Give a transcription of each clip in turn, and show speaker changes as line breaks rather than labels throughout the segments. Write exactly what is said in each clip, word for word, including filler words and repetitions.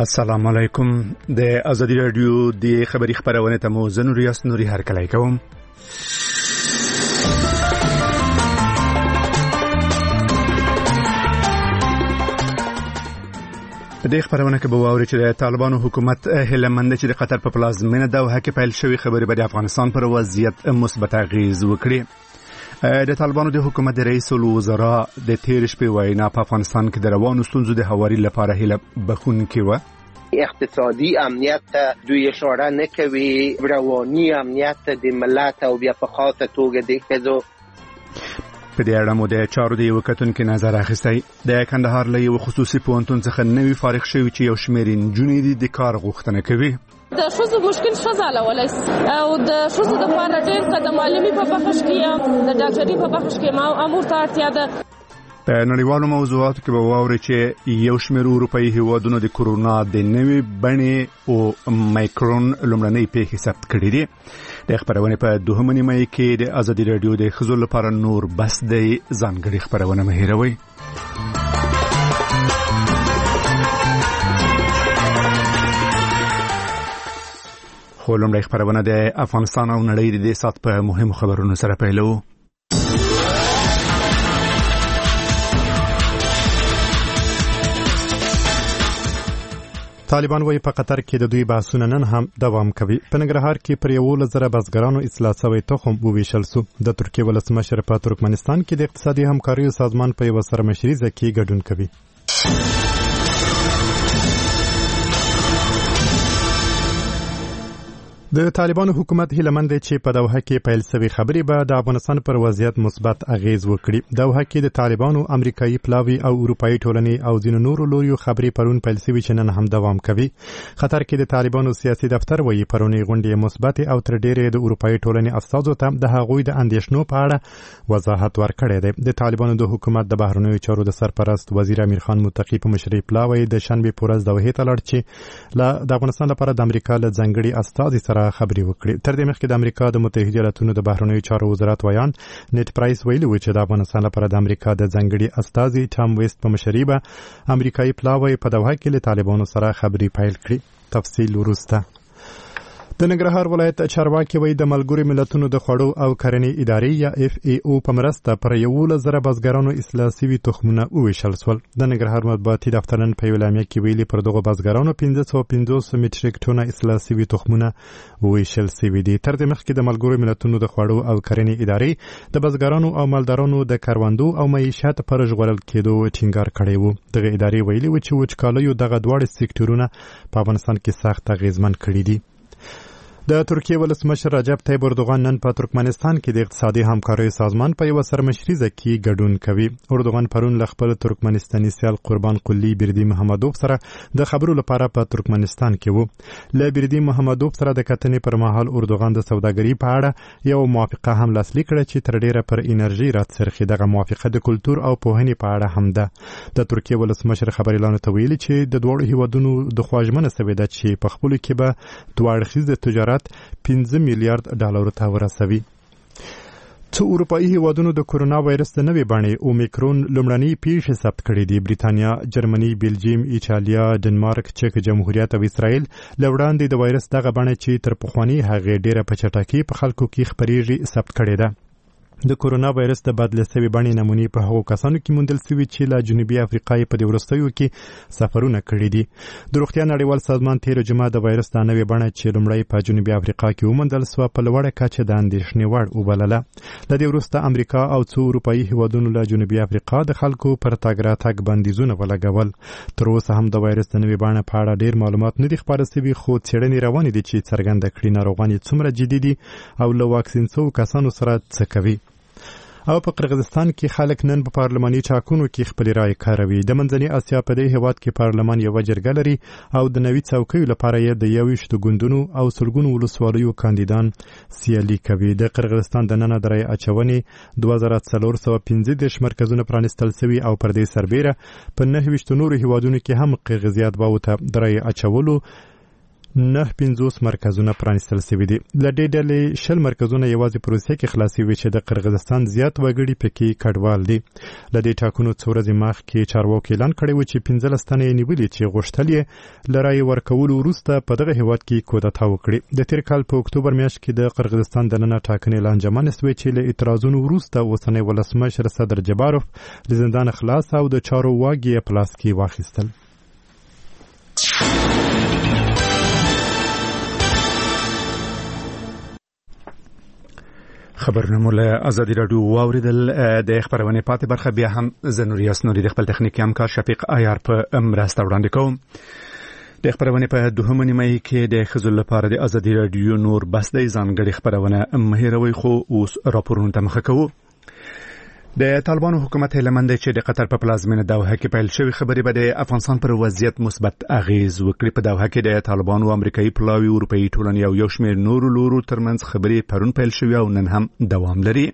السلام علیکم. د ازادي رادیو د خبري خبرونه ته مو زنور یاس نوري هر کله کوم. د خبرونه کې به واوري چې د طالبانو حکومت هلمند چې د قطر په پلازمینه دوحه کې پیل شوی خبري به د افغانستان پر وضعیت مثبت اغیز وکړي. د طالبانو د حکومت رئیس الوزرا د تیر شپې وینا په افغانستان کې د روانو ستونزو د هواري لپاره هله بخونکې و.
اقتصادي امنیت دوی اشاره نکوي، رواني امنیت د ملت او بیا په خاصه توګه د ښځو.
په دې اړه مو د چارو د یو کتونکو نظر اخیستی. د کندهار له یو خصوصي پوهنتون څخه نوی فارغ شوی چې یو شمېر نجونې د کار غوښتنه کوي.
د ښځو مشکل ښځه حلولی او د ښځو دپاره ډېر څه د معلمي په بخش کې د ډاکټري په بخش کې امور ته اړتیا ده.
په نړیوالو موضوعاتو کې به واورئ چې یو شمېر اروپایي هیوادونو د کورونا د نوې بڼې او مایکرون لومړنۍ پیښې ثبت کړي دي. د خبرونې په دوهمه نیمه کې د ازادي رادیو د ښځو لپاره نور بس دی ځانګړې خبرونه مه هېروئ. خو لومړی خبرونه د افغانستان او نړۍ د دې سات په مهمو خبرونو سره پیلو.
طالبان وایي په قطر کې د دوی بحثونه نن هم دوام کوي. په ننګرهار کې پر یولس زره بزګرانو اصلاح شوی تخم وویشل شو. د ترکیې ولسمشر په ترکمنستان کې د اقتصادي همکاریو سازمان په یوه سرمشریزه کې ګډون کوي. د طالبانو حکومت هیلمند چې په دوحه کې پیل شوی خبري به د افغانستان پر وضعیت مثبت اغیز وکړي. دوحه کې د طالبانو امریکایي پلاوی او اروپایي ټولنې او ځینو نورو لوریو خبري پرون پیل شوی چې نن هم دوام کوي. خطر کې د طالبانو سیاسي دفتر وایي پرونی غونډې مثبت او تر ډیره د اروپایي ټولنې استازو ته د هغوی د اندیشنو په اړه وضاحت ورکړی دی. د طالبانو د حکومت د بهرنیو چارو د سرپرست وزیر امیر خان متقی په مشرۍ پلاوی د شنبه په ورځ دوحه ته لاړ چې د افغانستان لپاره د امریکا له ځانګړي استازي سره خبري وکړي. تر دې مخکې د امریکا د متحده ایالاتونو د بهرنیو چارو وزارت ویان نیټ پرایس ویلي و چې د افغانستان لپاره د امریکا د ځانګړي استازي ټام ویست په مشرۍ به امریکایي پلاوی په دوحه کې له طالبانو سره خبري پیل کړي. تفصیل وروسته. د ننګرهار ولایت چارواکي وایي د ملګرو ملتونو د خوړو او کرنې ادارې یا اف ای او په مرسته پر یولس زره بزګرانو اصلاح شوي تخمونه وویشل شول. د ننګرهار مطبوعاتي دفتر نن په یوه اعلامیه کې ویلي پر دغو بزګرانو پنځه سوه پنځوس میټریک ټونه اصلاح شوي تخمونه وویشل شوي دي. تر دې مخکې د ملګرو ملتونو د خوړو او کرنې ادارې د بزګرانو او مالدارانو د کروندو او معیشت پر ژغورل کېدو ټینګار کړی و. دغه ادارې ویلي و چې وچکالیو دغه دواړه سکتورونه په افغانستان کې سخت اغیزمن کړي دي. د ترکیې ولسمشر رجب طیب اردوغان نن په ترکمنستان کې د اقتصادي همکاریو سازمان په یوه سرمشریزه کې ګډون کوي. اردوغان پرون له خپل ترکمنستاني سیال قربان قلی بردي محمدوف سره د خبرو لپاره په ترکمنستان کې و. له بردي محمدوف سره د کتنې پر مهال اردوغان د سوداګرۍ په اړه یو موافقه هم لاسلیک کړه چې تر ډیره پر انرژي راڅرخي. دغه موافقه د کلتور او پوهنې په اړه هم ده. د ترکیې ولسمشر خبري اعلان ته ویلي چې د دوه هیوادونو د خواژمنه سوي ده چې په خپل کې به دوه اړخیز تجارت پنځه میلیارډ ډالر ته ورسوي. څو اروپایي هیوادونو د کورونا وایرس د نوې بڼې اومیکرون لومړنۍ پیښې ثبت کړې دي. بریتانیا، جرمني، بلجیم، ایټالیا، ډنمارک، چک جمهوریت او اسرائیل له وړاندې د وایرس دغه بڼه چې تر پخواني هغې ډیره په چټکۍ په خلکو کې خپریږي ثبت کړې ده. د کورونا وایرس د بدله شوې بڼې نمونې په هغو کسانو کې موندل شوي چې له جنوبي افریقا په دې وروستیو کې سفرونه کړي دي. د روغتیا نړیوال سازمان تېره جمعه د وایرس د نوې بڼه چې لومړی په جنوبي افریقا کې وموندل سوه په لوړه کچه د اندېښنې وړ وبلله. له دې وروسته امریکا او څو اروپایي هیوادونو له جنوبي افریقا د خلکو پر تګ راتګ بندیزونه ولګول. تر اوسه هم د وایرس د نوې بڼه په اړه ډېر معلومات نه دي خپاره شوي، خو څېړنې روانې دي چې څرګنده کړي ناروغان یې څومره جدي دي او له واکسین شوو کسانو سره څه کوي. او په قرغیزستان کې خلک نن په پارلماني ټاکنو کې خپل رائے کاروي. د منځنۍ اسیا په دې هیواد کې پارلمان یوه جرګه لري او د نوي څوکیو لپاره یې د یوویشتو ګوندونو او سلګونو ولسوالیو کاندیدان سیالي کوي. د قرغیزستان دننه د رائے اچونې دوه زره څلور سوه پنځه دېرش مرکزونه پرانیستل شوي او پر دې سربیره په نهه ویشتو نورو هیوادونو کې هم قرغیزیات باو ته د رائے اچولو نه پنځوس مرکزونه پرانیستل شوي دي. له دې ډلې شل مرکزونه یوازې په روسیه کې خلاص شوي چې د قرغیزستان زیات وګړي پکې کډوال دي. له دې ټاکنو څو ورځې مخکې چارواکو اعلان کړی و چې پنځلس تنې یې نیولي چې غوښتل یې له رایې ورکولو وروسته په دغه هېواد کې کودتا وکړي. د تېر کال په اکتوبر میاشت کې د قرغیزستان دننه ټاکنې له انجمنې شوې چې له اعتراضونو وروسته اوسنی ولسمشر صدر جباروف له زندان خلاص او د چارو واګې یې په لاس کې واخیستل.
خبرونه مو له ازادي راډیو واوریدل. د خبرونه پاتې برخه بیا هم زنوري اسنوري د خپل تخنیکي همکار شفیق عیار په مرسته وړاندې کوم. د خبرونه په دوهمه نیمه کې د ښځو لپاره د ازادي راډیو نور بس د ځانګړي خبرونه مهیروي خو اوس راپورونه ته مخه کوو. د طالبانو حکومت هلمند چې د قطر په پلازمینه دوحه کې پیل شوی خبرې به د افغانستان پر وضعیت مثبت اغیز وکړي. په دوحه کې د طالبانو امریکایي پلاوی اروپایي ټولنې او یو شمېر نورو لورو ترمنځ خبرې پرون پیل شوی او نن هم دوام لري.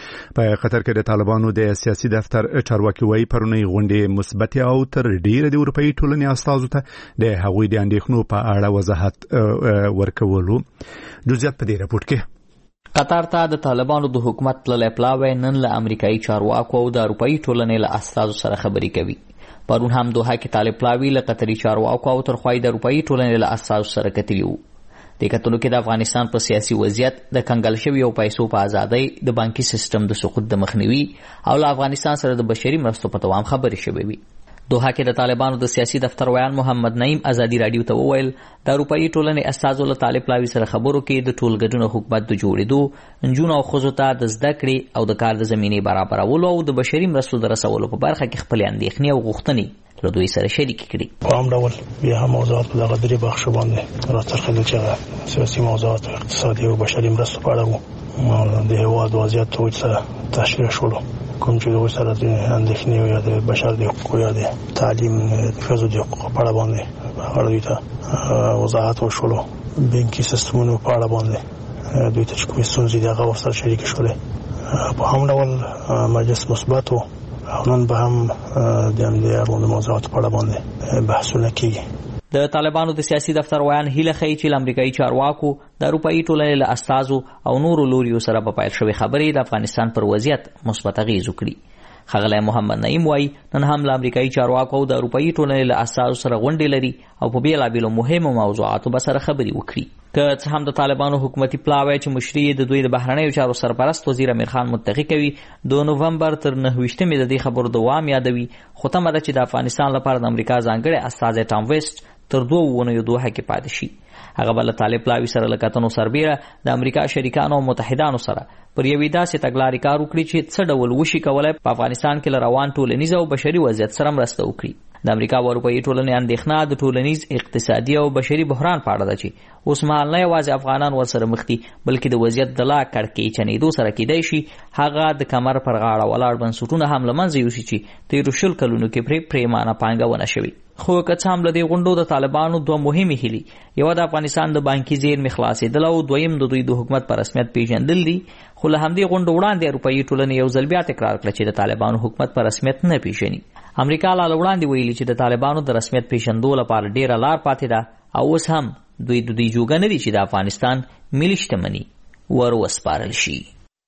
په قطر کې د طالبانو د سیاسي دفتر چارواکي وایي پرونی غونډې مثبت او تر ډیره د اروپایي ټولنې استازو ته د هغوی د اندېښنو په اړه وضاحت ورکولو. جزئیات په دې راپور کې.
قطر ته د طالبانو د حکومت تللی پلاوی نن له امریکایي چارواکو او د اروپایي ټولنې له استازو سره خبرې کوي. پرون هم دوحه کې طالب پلاوی له قطري چارواکو او تر خوا د اروپایي ټولنې له استازو سره کتلي وو. د کتلو کې د افغانستان په سیاسي وضعیت، د کنګل شویو پیسو په ازادۍ، د بانکي سیستم د سقوط د مخنیوي او له افغانستان سره د بشري مرستو په دوام خبرې شوې وي. دوحه کې د طالبانو د سیاسي دفتر ویان محمد نعیم ازادي راډیو ته وویل د اروپایي ټولنې استازو له طالب پلاوي سره خبرو کې د ټولګډون حکومت د جوړېدو، نجونو او ښځو ته د زده کړې او د کار د زمینې برابرولو او د بشري مرستو د رسولو په برخه کې خپلې اندېښنې او غوښتنې له دوی سره شریکې کړي.
په هم ډول بیا هم موضوعات په دغه درې بخشو باندې راڅرخېدل چې سیاسي موضوعات، اقتصادي او بشري مرستو په اړه وو. د هېواد وضعیت سره تشریح شولو، کوم چې دوی سره د اندېښنې یا د بشر د حقوقو یا د تعلیم ښځو د حقوقو په اړه باندې هغه دوی ته وضاحت وشولو. بانکي سیستمونو په اړه باندې دوی ته چې کومې ستونزې دي هغه ورسره شریکې شولې. په هم ډول مجلس مثبت و او نن به هم د همدې اړوندو موضوعاتو په اړه باندې بحثونه کېږي.
د طالبانو د سیاسي دفتر ویان هیله ښیي چې له امریکایي چارواکو، د اروپایي ټولنې له استازو او نورو لوریو سره په پیل شوې خبرې د افغانستان پر وضعیت مثبت اغیز وکړي. ښاغلی محمد نعیم وایي نن هم له امریکایي چارواکو او د اروپایي ټولنې له استازو سره غونډې لري او په بېلابېلو مهمو موضوعاتو به سره خبرې وکړي. که څه هم د طالبانو حکومتي پلاوی چې مشري د دوی د بهرنیو چارو سرپرست وزیر امیر خان متقي کوي د نومبر تر نهه ویشتمې د دې خبرو دوام یادوي، خو تمه ده چې د افغانستان لپاره د امریکا ځانګړی استازی ټام ویسټ تر دوه اونیو دوحه کې پاتې شي. هغه به له طالب پلاوي سره له کتنو سربیره د امریکا شریکانو او متحدانو سره پر یوې داسې تګلارې کار وکړي چې څه ډول وشي کولی په افغانستان کې له روان ټولنیز او بشري وضعیت سره مرسته وکړي. د امریکا او اروپایي ټولنې اندېښنه د ټولنیز، اقتصادي او بشري بحران په اړه ده چې اوس مهال نه یوازې افغانان ورسره مخ دي بلکې د وضعیت د لا کړکېچنېدو چنېدو سره کېدای شي هغه د کمر پر غاړه ولاړ بنسټونه هم له منځه یوسي چې تېرو شل کلونو کې پرې پرېمانه پانګونه شوې. خو که څه هم له دې غونډو د طالبانو دوه مهمې هیلې، یوه د افغانستان د بانکي زیرمې خلاصېدل او دویم د دوی د حکومت په رسمیت پیژندل دي، خو له همدې غونډو وړاندې اروپایي ټولنې یو ځل بیا تکرار کړه چې د طالبانو حکومت په رسمیت نه پیژني. امریکا لا له وړاندې ویلي چې د طالبانو د رسمیت پیژندو لپاره ډېره لار پاتې ده او اوس هم دوی د دوی جوګه نه دي چې د افغانستان ملي شتمني ور وسپارل شي.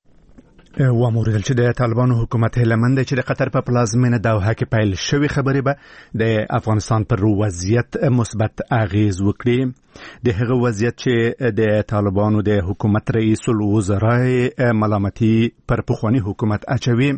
واموریدل چې د طالبانو حکومت هلمند چې د قطر په پلازمینه دوحه کې پیل شوی خبرې به د افغانستان پر وضعیت مثبت اغیز وکړي. د هغه وضعیت چې د طالبانو د حکومت رئیس الوزرا ملامتي پر پخوانی حکومت اچوي.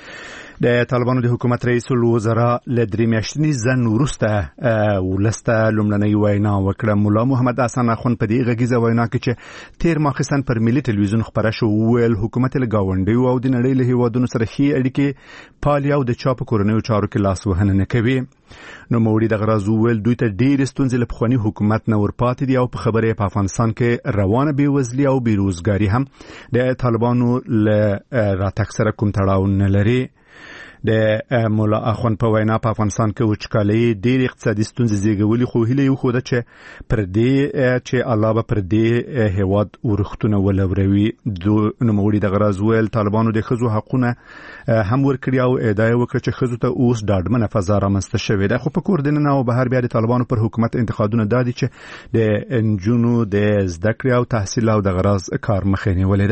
د طالبانو د حکومت رئیس الوزرا له درې میاشتني ځنډ وروسته ولسته لومړنۍ وینا وکړه. مولا محمد حسن اخوند په دې غږیزه وینا کې چې تیر ماخستن پر ملي ټلویزیون خبره شو ویل حکومت له گاونډیو او د نړۍ له هیوادونو سره ښې اړیکې پالي او د چا په کورنیو چارو کې لاس وهنه نه کوي. نو موري دغه راز ویل دوی ته ډېرې ستونزې له پخواني حکومت نه ورپاتې دي او په خبره په افغانستان کې روانه بېوزلي او بېروزګاري هم د طالبانو له راتګ سره کوم تړاو نه لري. د مولا اخوان په وینا په افغانستان کې وچکالي ډېر اقتصادي ستونزې زیږولي، خو هیله یو خوده چې پر دې چې الله به پر دې هیواد ورختونه ولوروي. دو نوموړي د غرض ویل طالبانو د ښځو حقونه هم ورکړي او ادعا وکړه چې ښځو ته اوس ډاډمنه فضا رامنځته شوې ده. خو په کور دننه او بهر بیا د طالبانو پر حکومت انتقادونه دادي چې د انجونو د زده کړې او تحصیل او د غرض کار مخې نیولې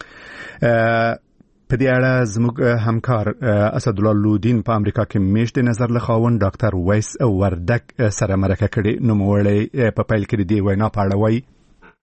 ده. په دې اړه زموږ همکار اسدالله لودین په امریکا کې میشت نظر له خاوند ډاکټر ویس وردک سره مرکه کړې. نوموړی په پیل کې د وینا په اړه وایي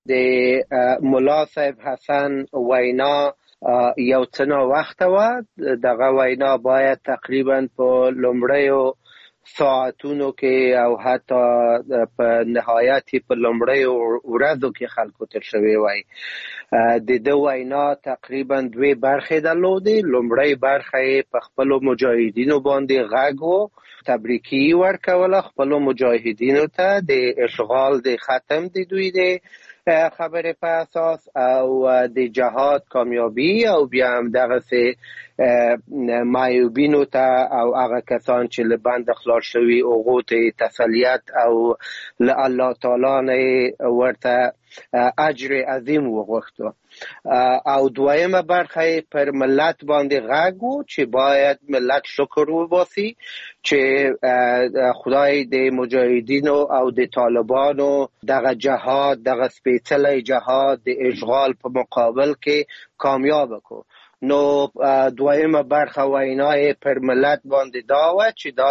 د مولا صاحب حسن وینا یو څنو وخت و، دغه وینا باید تقریبا په لومړیو ساعتونو کې او حتی په نهایت په لومړیو ورځو کې خلکو ته شوی وای. د دې وینا تقریبا دوه برخې درلودې. لومړی برخه په خپل مجاهدینو باندې غږ و، تبریکی ورکول خپل مجاهدینو ته د اشغال د ختم د دوی د خبره په اساس او د جهاد کامیابی او بیا هم دغه سه معیوبینو ته او هغه کسان چې له بند خلاص شوي اوغوت تسلیت او له الله تعالی نه ورته اجر عظیم وغوښتو. او دویمه برخه پر ملت باندې غږ و چې باید ملت شکر وباسي چې خدای د مجاهدینو او د طالبانو دغه جهاد، دغه سپیڅلی جهاد د اشغال په مقابل کې کامیاب کو. نو دویمه برخه وینای پر ملت باندې دا و چې دا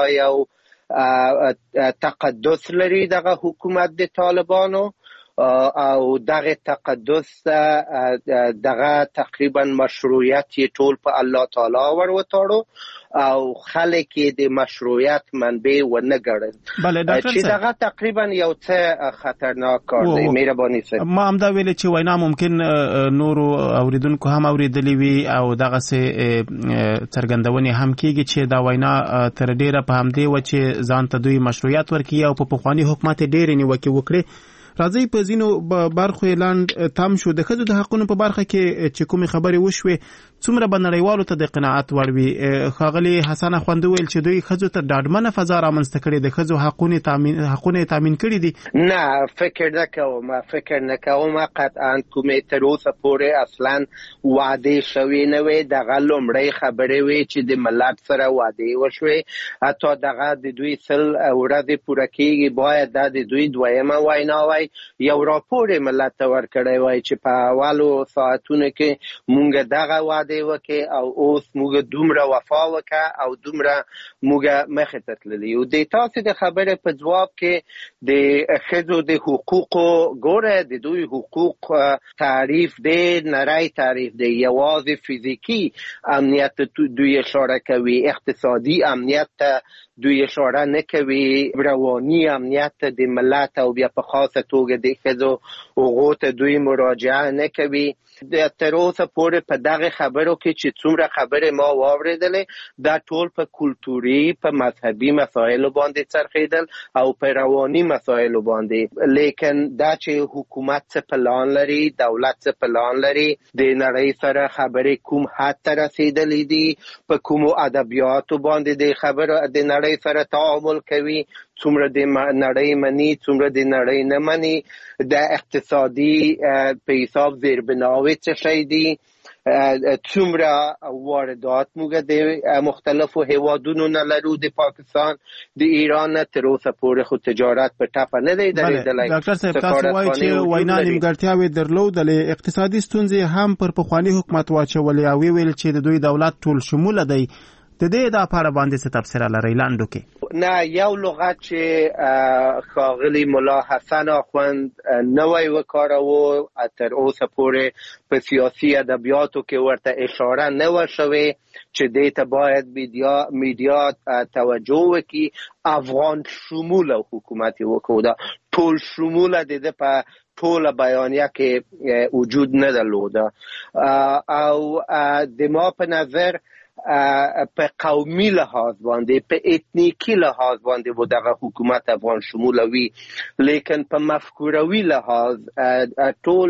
یو تقدس لري دغه حکومت د طالبانو او دغه تقدس دغه تقریبا مشروعیت ټول په الله تعالی وروتاړو او خلک د مشروعیت منبع و نه ګڼل.
بله ډاکټر
چې دغه تقریبا یو څه خطرناک کار دی. مهرباني سره
ما هم دا ویل چې وینا ممکن نورو اوریدونکو هم اوریدلی وي او دغه سه څرګندونې هم کیږي چې دا وینا تر ډیره په همدې و چې ځان ته دوی مشروعیت ورکړي او په پخوانی حکومت ډېرې نیوکې وکړي. راځي په ځینو برخو اعلان تم شو د ښځو د حقونو په برخه کې چې کومې خبرې وشوې څومره به نړیوالو ته د قناعت وړ وي. ښاغلي حسن اخوند ویل چې دوی ښځو ته ډاډمنه فضا رامنځته کړې، د ښځو حقونه تامین حقونه تامین کړي دي.
نه فکر نه کوم فکر نه کوم قطعا کومې تر اوسه پورې اصلا وعده شوې نه وي. دغه لومړی خبرې وي چې د ملت سره وعده وشوې، حتی دغه د دوی سل ورځې پوره کېږي باید دا د دوی دویمه وینا وای. یو راپور ملت ته ورکړی وای چې په اولو ساعتونو کې مونږ دغه وعده وکړې او اوس مونږ دومره وفا وکړه او دومره مونږ مخې ته تللي یو. د تاسو د خبرې په ځواب کې د ښځو د حقوقو ګوره، د دوی حقوق تعریف دی نری تعریف دی. یوازې فزیکی امنیت دوی اشاره کوي، اقتصادي امنیت ته دوی اشاره نه کوي، رواني امنیت د ملت او بیا په خاصه توګه د ښځو حقوقو ته دوی مراجعه نه کوي. د تر اوسه پورې په دغه خبرو کې چې څومره خبرې ما واورېدلې دا ټول په کلتوري په مذهبي مسایلو باندې څرخېدل او په رواني مسایلو باندې. لیکن دا چې حکومت څه پلان لري، دولت څه پلان لري، د نړۍ سره خبرې کوم حد ته رسېدلې دي، په کومو ادبیاتو باندې د خبرو د نړۍ سره تعامل کوي، څومره د نړۍ مني څومره د نړۍ نه مني، د اقتصادي په حساب زیربناوي څه شی دي، څومره واردات موږ د مختلفو هیوادونو نه لرو، د پاکستان د ایران نه تر اوسه پورې خو تجارت په ټاپه نه دی درېدلی.
ډاکټر صاحب تاسو وایئ چې وینا نیمګړتیاوې درلودلې، اقتصادي ستونزې هم پر پخواني حکومت واچولې او ویل چې د دوی دولت ټول شموله دی. د دې د اپاره باندې څه تفسیر لري لاندو کې؟
نه یو لغت چې ښاغلي مولا حسن اخوند نوی وکاروه تر اوسه پورې په سیاسي ادبیاتو کې ورته اشاره نه و شوې چې دې ته باید میډیا میډیا توجه وکړي. افغان شموله حکومت وکړو، دا ټول شموله د په ټول بیانیه کې وجود نه درلوده او د ما په نظر په قومي لحاظ باندې په اتنیکی لحاظ باندې و دغه حکومت افغان شمول وي لیکن په مفکوروي لحاظ ټول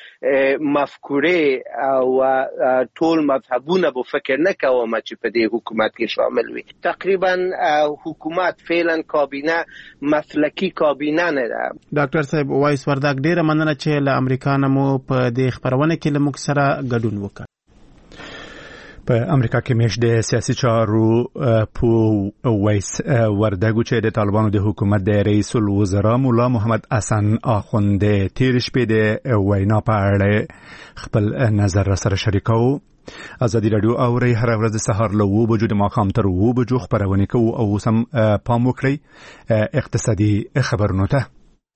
مفکوره او ټول مذهبونه به فکر نه کوم چې په دې حکومت کې شامل وي. تقریبا حکومت فعلا کابینه مسلکی کابینه نه ده.
ډاکټر صاحب وایس ورداګ ډیره مننه چې له امریکا نه مو په دې خبرونه کې له موږ سره ګډون وکړ.
په امریکا کې مېش د سیاسي چارو په وایس وردګو چې د طالبانو د حکومت د رئیس الوزرا مولا محمد حسن آخوند تیر شپې د وینا په اړه خپل نظر سره شریکو. ازادي رادیو اوري هر ورځ د سهار له اوه بجو د ماښام تر اوه بجو خبرونه کوو او سم پام وکړئ اقتصادي خبرونه ته.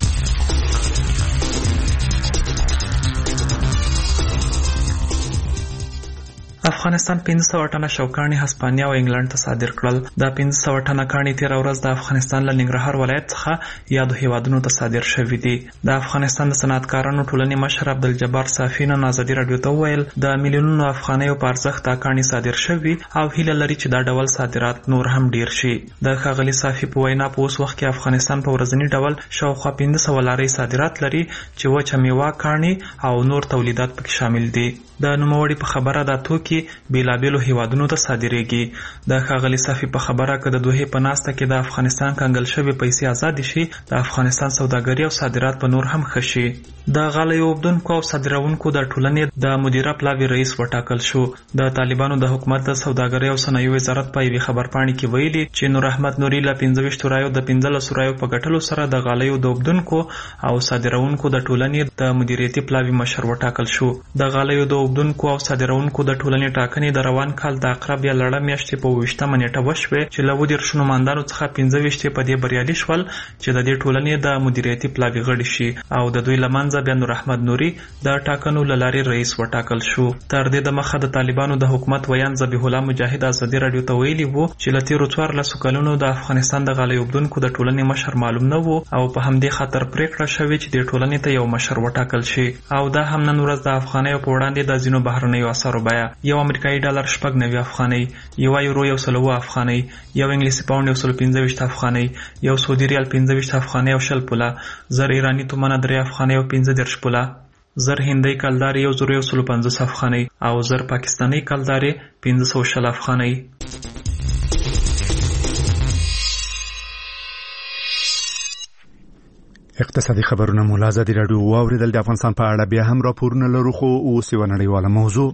افغانستان پنځه سوه ټنه شوکاڼي هسپانیا او انګلند ته صادر کړل. دا پنځه سوه ټنه کاڼي تیر ورځ د افغانستان له ننګرهار ولایت څخه یادو هیوادونو ته صادر شوي دي. د افغانستان د صنعتکارانو ټولنې مشر عبدالجبار صافي نن ازادي رادیو ته وویل د میلیونونو افغانیو په ارزښت دا کاڼي صادر شوي او هیله لري چې دا ډول صادرات نور هم ډیر شي. د ښاغلي صافي په وینا په اوس وخت کې افغانستان په ورځني ډول شاوخوا پنځه سوه لارۍ صادرات لري چې وچه میوه کاڼي او نور تولیدات پکې شامل دي. د نوموړي په خبره دا توکي بیلابیلو هیوادونو ته صادریږي. د ښاغلي صافي په خبره که د دوحې په ناسته کې د افغانستان کنګل شوي پیسې آزاد شي د افغانستان سوداګري او صادرات په نور هم ښه شي. د غالیو اوبدونکو او صادروونکو د ټولنې د مدیره پلاوي رئیس وټاکل شو. د طالبانو د حکومت د سوداګري او صنایعو وزارت په یوې خبرپاڼې کې ویلي چې نور احمد نوري له پنځه ویشتو رایو د پنځلسو رایو په ګټلو سره د غالیو د اوبدونکو او صادروونکو د ټولنې د مدیریتي پلاوي مشر وټاکل شو. د غالیو د اوبدونکو او صادروونکو د ټولنې ټاکنې د روان کال د عقرب یا لړم میاشتې په اوویشتمه نیټه وشوې چې له اووه دېرشو نوماندانو څخه پنځه ویشت په دې بریالي شول چې د دې ټولنې د مدیریتي پلاوي غړي شي او د دوی له منځه بیا نور احمد نوري د ټاکنو له لارې رئیس وټاکل شو. تر دې دمخه د طالبانو د حکومت ویان ذبیح الله مجاهد ازادي رادیو ته ویلي وو چې له تېرو څوارلسو کلونو د افغانستان د غالیو اوبدونکو د ټولنې مشر معلوم نه وو او په همدې خاطر پریکړه شوې چې د ټولنې ته یو مشر وټاکل شي او دا هم نن ورځ د افغانیو په وړاندې د ځینو بهرنیو اثارو بیه یو امریکایي ډالر شپږ نوي افغانۍ، یو یورو یو سل اوه افغانۍ، یو انګلیسي پاونډ یو سل پنځه ویشت افغانۍ، یو سعودي ریال پنځه ویشت افغانۍ او شل پوله، زر ایراني تومنه درې افغانۍ او پنځه دېرش پوله، زر هندۍ کلدارې یو زر یو سل پنځوس افغانۍ او زر پاکستاني کلدارې پنځه سوه شل افغانۍ.
اقتصادي خبرونه مو له ازادي راډیو واوریدل. د افغانستان په اړه بیا هم راپورونه لرو خو اوس یوه نړیواله موضوع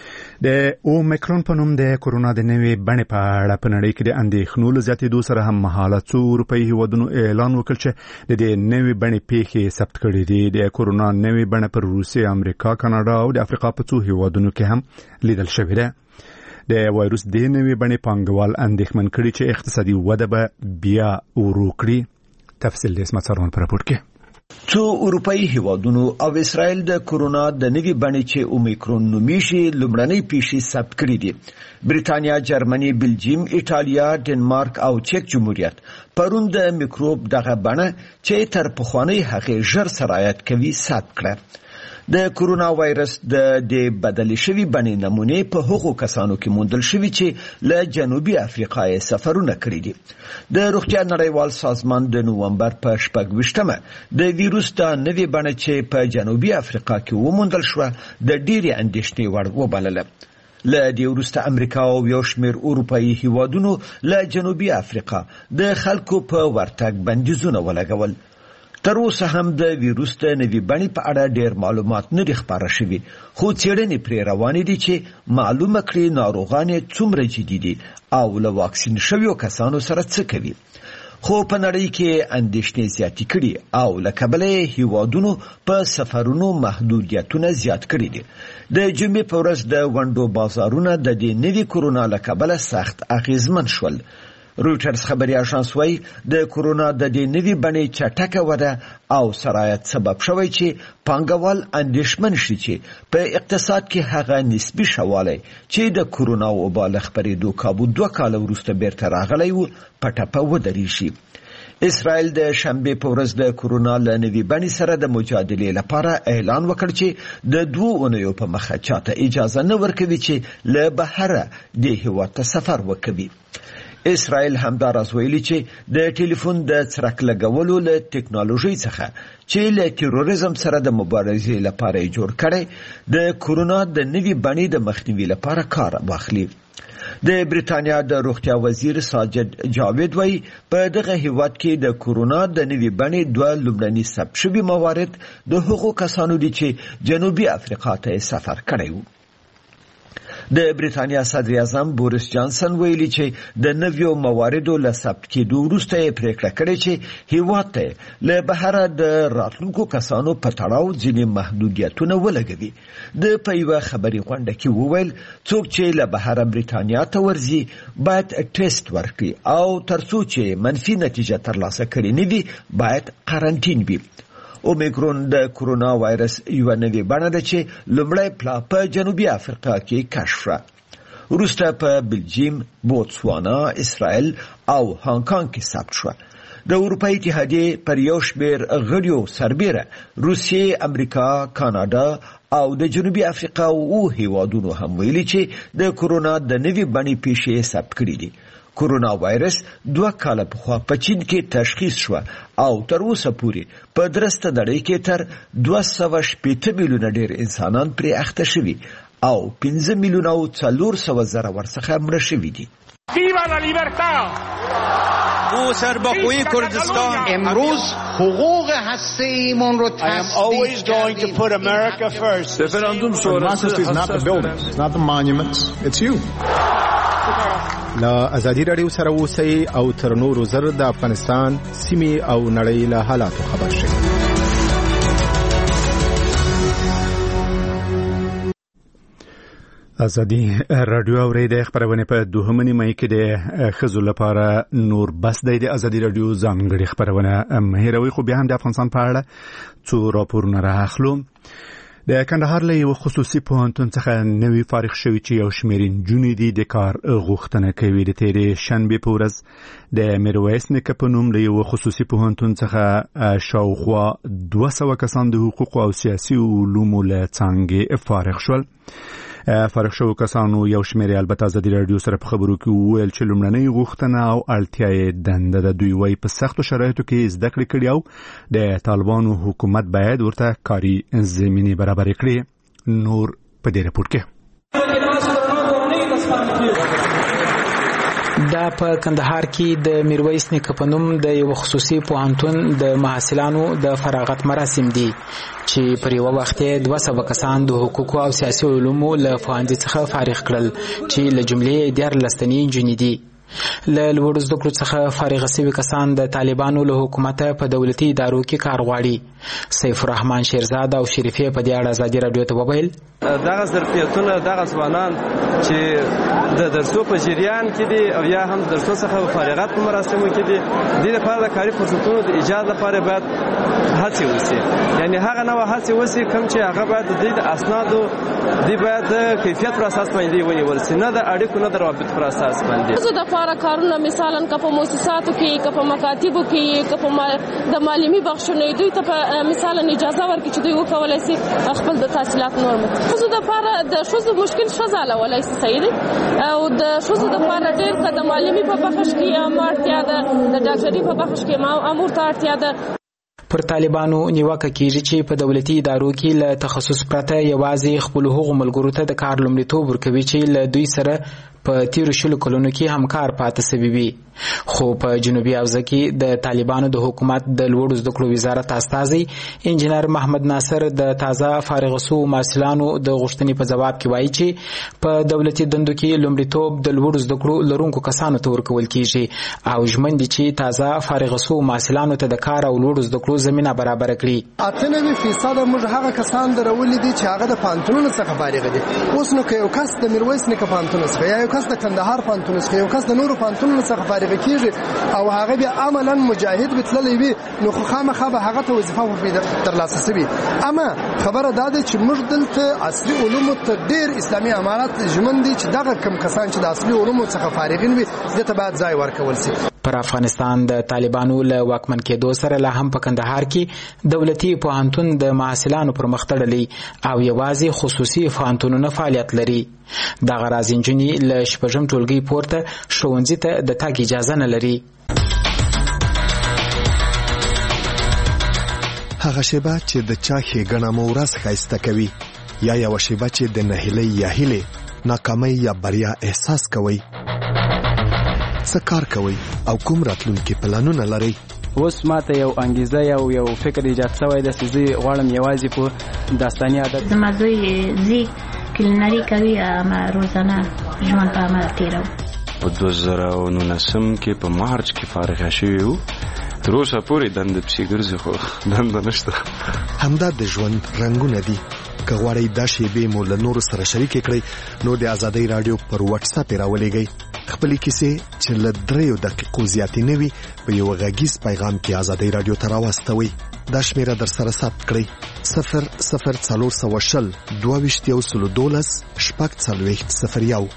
د اومیکرون په نوم د کورونا د نوې بڼې په اړه په نړۍ کې د اندېښنو له زیاتېدو سره هم مهاله څو اروپایي هیوادونو اعلان وکړ چې د دې نوې بڼې پیښې ثبت کړي دي. د کورونا نوې بڼه پر روسیې، امریکا، کاناډا او د افریقا په څو هیوادونو کې هم لیدل شوې ده. د وایروس د نوې بڼې پانګوال اندېښمن کړي چې اقتصادي وده به بیا ورو کړي. تفصیل د اسمت سروان پر راپور کې.
څو اروپایي هیوادونو او اسرائیل د کورونا د نوې بڼې چې اومیکرون نومیږي لومړنۍ پیښې ثبت کړي دي. بریتانیا، جرمني، بلجیم، ایټالیا، ډنمارک او چک جمهوریت پرون د میکروب دغه بڼه چې تر پخوانۍ هغې ژر سرایت کوي ثبت کړه. د کورونا وایرس د د بدلې شوي بڼې نمونې په هغو کسانو کې موندل شوي چې له جنوبي افریقا یې سفرونه کړي دي. د روغتیا نړیوال سازمان د نومبر په شپږ ویشتمه د ویروس د نوې بڼه چې په جنوبي افریقا کې وموندل شوه د ډېرې اندېښنې وړ وبلله. له دې وروسته امریکا او یو شمېر اروپایي هیوادونو له جنوبي افریقا د خلکو په ورتګ بندیزونه ولګول. تر اوسه هم د ویروس د نوې بڼې په اړه ډېر معلومات نه دي خپاره شوي، خو څېړنې پرې روانې دي چې معلومه کړي ناروغان یې څومره جدي دي او له واکسین شویو کسانو سره څه کوي. خو په نړۍ کې اندېښنې زیاتې کړي او له کبله یې هیوادونو په سفرونو محدودیتونه زیات کړي دي. د جمعې په ورځ د ونډو بازارونه د دې نوي کورونا له کبله سخت اغېزمن شول. رویټرز خبري اژانس وايي د کورونا د دې نوې بڼې چټکه وده او سرایت سبب شوی چې پانګوال اندېښمن شي چې په اقتصاد کې هغه نسبي شوالی چې د کورونا وبا له خپرېدو کابو دوه کاله وروسته بیرته راغلی و په ټپه ودرېږي. اسرائیل د شنبه په ورځ د کورونا له نوي بڼې سره د مجادلې لپاره اعلان وکړ چې د دوه اونیو په مخه چاته اجازه نه ورکوي چې له بهره د هیواد ته سفر وکړي. اسرائیل همداراز ویلي چې د ټلیفون د څرک لګولو له ټکنالوژي څخه چې له تروریزم سره د مبارزې لپاره جوړ کړي د کورونا د نوي بڼې د مخنیوي لپاره کار واخلي. د بریتانیا د روغتیا وزیر ساجد جاوید وایي په دغه هیواد کې د کورونا د نوي بڼې دوه لومړني ثبت شوي موارد د هغو کسانو دي چې جنوبي افریقا ته سفر کړی و. د بریتانیا صدر اعظم بوریس جانسن ویلي چې د نویو مواردو له ثبت کېدو وروسته یې پریکړه کړې چې هیواد ته له بهره د راتلونکو کسانو په تړاو ځینې محدودیتونه ولګوي. د په یوه خبري غونډه کې وویل څوک چې له بهره بریتانیا ته ورځي باید ټیسټ ورکړي او ترڅو چې منفي نتیجه ترلاسه کړي نه وي باید قرنټین وي. اومیکرون د کورونا وایرس یو نوې بڼه ده چې لومړی پلا په جنوبي افریقا کې کشف شوه. وروسته په بلجیم، بوتسوانا، اسرائیل او هانګ کانګ کې ثبت شوه. د اروپایي اتحادیې پر یو شمېر غړیو سربیره روسیې، امریکا، کاناډا او د جنوبي افریقا او هیوادونو هم ویلي چې د کورونا د نوې بڼې پیښې ثبت کړي دي. کورونا وایرس دوه کاله پخوا په چین کې تشخیص شو او تر اوسه پورې په درسته نړۍ کې تر دوه سوه شپېته میلیونه ډېر انسانان پرې اخته شوي او پنځه میلیونه او څلور سوه زره ورڅخه مړه شوي دي.
موسرباخوی کردستان امروز حقوق هسته‌ایمون رو تثبیت کردیم.
رفراندوم شورای is not the buildings, it's not the monuments, it's you.
لا ازادي رادیو سره اوسئ او تر نورو زر د افغانستان سیمې او نړۍ له حالاتو خبر شئ.
ازادي رادیو اوریدل خبرونه په دوهمه نیمه کې د خزو لپاره نور بس د ازادي رادیو ځانګړي خبرونه مهیروي خو بیا هم د افغانستان په اړه څو راپورونه راخلو. د کندهار له یو خصوصي پوهنتون څخه نوی فارغ شوی چې یو شمېر نجونې دي د کار غوښتنه کوي. د تیرې شنبې په ورځ د میرویس نیکه په نوم له یو خصوصي پوهنتون څخه شاوخوا دوه سوه کسان د حقوقو او سیاسي علومو له څانګې فارغ شول. فارغ شوو کسانو یو شمېر البته ازادي رادیو سره په خبرو کې وویل چې لومړنۍ غوښتنه او اړتیا یې دنده ده. دوی وایي په سختو شرایطو کې زده کړې کړي او د طالبانو حکومت باید ورته کاري زمینې برابرې کړي. نور په دې راپور کې
دا په کندهار کې د میرویس نیکه په نوم د یو خصوصي پوهنتون د محصلانو د فراغت مراسم دي چې پر یو وخت دوه سوه کسان د حقوقو او سیاسي علومو له پوهنځي څخه فارغ کړل چې له جملې دیارلس تنې نجونې دي. له لوړو زده کړو څخه فارغ شوي کسان د طالبانو له حکومته په دولتي ادارو کې کار غواړي. سیف الرحمن شیرزاد او شریفه په دې اړه ازادي رادیو ته وویل
دغه ظرفیتونه دغه ځوانان چې د درسو په جریان کې دي او یا هم درسو څخه فارغت په مراسمو کې دي د لپاره د کاري فرصتونو د ایجاد لپاره باید هڅې وشي. یعنی هغه نوع هڅې وشي کوم چې هغه باید د اسنادو دی باید د کیفیت پر اساس باندې ونیول شي، نه د اړیکو نه د روابط پر اساس باندې.
زه د لپاره کارونه مثلا که په مؤسساتو کې که په مکاتبو کې که په د معلمي بخښنې دوی ته په مثلا اجازه ورکړي چې دوی وکولای شي خپل د تحصیلات نور مت زه د لپاره د شوزو مشکل شزاله ولای صحیح دی او د شوزو د لپاره ډېر څه د معلمي په بخښ کې امرتیا ده، د ډاکټري په بخښ کې ما امور ته اړتیا ده.
پر طالبانو نیوکه کیږي چې په دولتي ادارو کې له تخصص پرته یوازې خپل حقوق ملګرو ته د کار لومړیتوب ورکوي چې له دوی سره په تیرو شلو کلونو کې همکار پاتې شوي وي. خو په جنوبي حوزه کې د طالبانو د حکومت د لوړو زده کړو وزارت استازي انجینر محمد ناصر د تازه فارغ شوو محصلانو د غوښتنې په جواب کې وایي چې په دولتي دندو کې لومړیتوب د لوړو زده کړو لرونکو کسانو ته ورکول کیږي او ژمن دي چې تازه فارغ شوو محصلانو ته د کار او لوړو زده کړو زمینه برابر کړي.
اته نوي فیصد موږ هغه کسان درولې دي چې هغه د پانتونونو څخه فارغ دي. اوس نو که یو کس د میرویس نیکه پانتون څخه یا یو کس د کندهار پانتون څخه یو کس د نورو پانتونونو څخه فارغ کیږي او هغه بیا عملاً مجاهد بتللی وي نو خو خامخا به هغه ته وظیفه پیدا ترلاسه شوي. اما خبره دا ده چې موږ دلته عصري علومو ته ډېر اسلامي امارات ژمن دي چې دغه کم کسان چې د اصلي علومو څخه فارغین وي دې ته باید ځای ورکول شي.
پر افغانستان د طالبانو له واکمن کېدو سره لا هم په کندهار کې دولتي پوهنتون د محصلانو پر مخ تړلی او یوازې خصوصي پوهنتونونه فعالیت لري. دغه راز نجونې له شپږم ټولګي پورته ښوونځي ته د تګ اجازه نه لري.
هغه شیبه چې د چا ښېګڼه مو ورځ ښایسته کوي یا یوه شیبه چې د نهیلۍ یا هیلې ناکامۍ یا بریا احساس کوئ. څه کار کوئ او کوم راتلونکي پلانونه لرئ؟
اوس ماته یو انګیزه یو یو فکر ایجاد شوی دی چې زه غواړم یوازې په داستاني عادت
زما زوی زی کلینري کوي اما روزانه ژوند په عمل تېروم.
په دوه زره او نولسم کې په مارچ کې فارغه شوي وو. تر اوسه پورې دنده پسې ګرځي خو دنده نشته.
همدا د ژوند رنګونه دي. که غواړئ دا شیبې مو له نورو سره شریکې کړئ نو د ازادۍ راډیو پر واتس اپ یې راولېږئ. خپلې کیسې چې له دریو دقیقو زیاتې نه وي په یو غږیز پیغام کې ازادۍ راډیو ته راواستوئ. دا شمیره در سره ثبت کړئ: صفر صفر څلور سوه شل دوه ویشت یو سلو دولس شپږ څلوېښت صفر یو.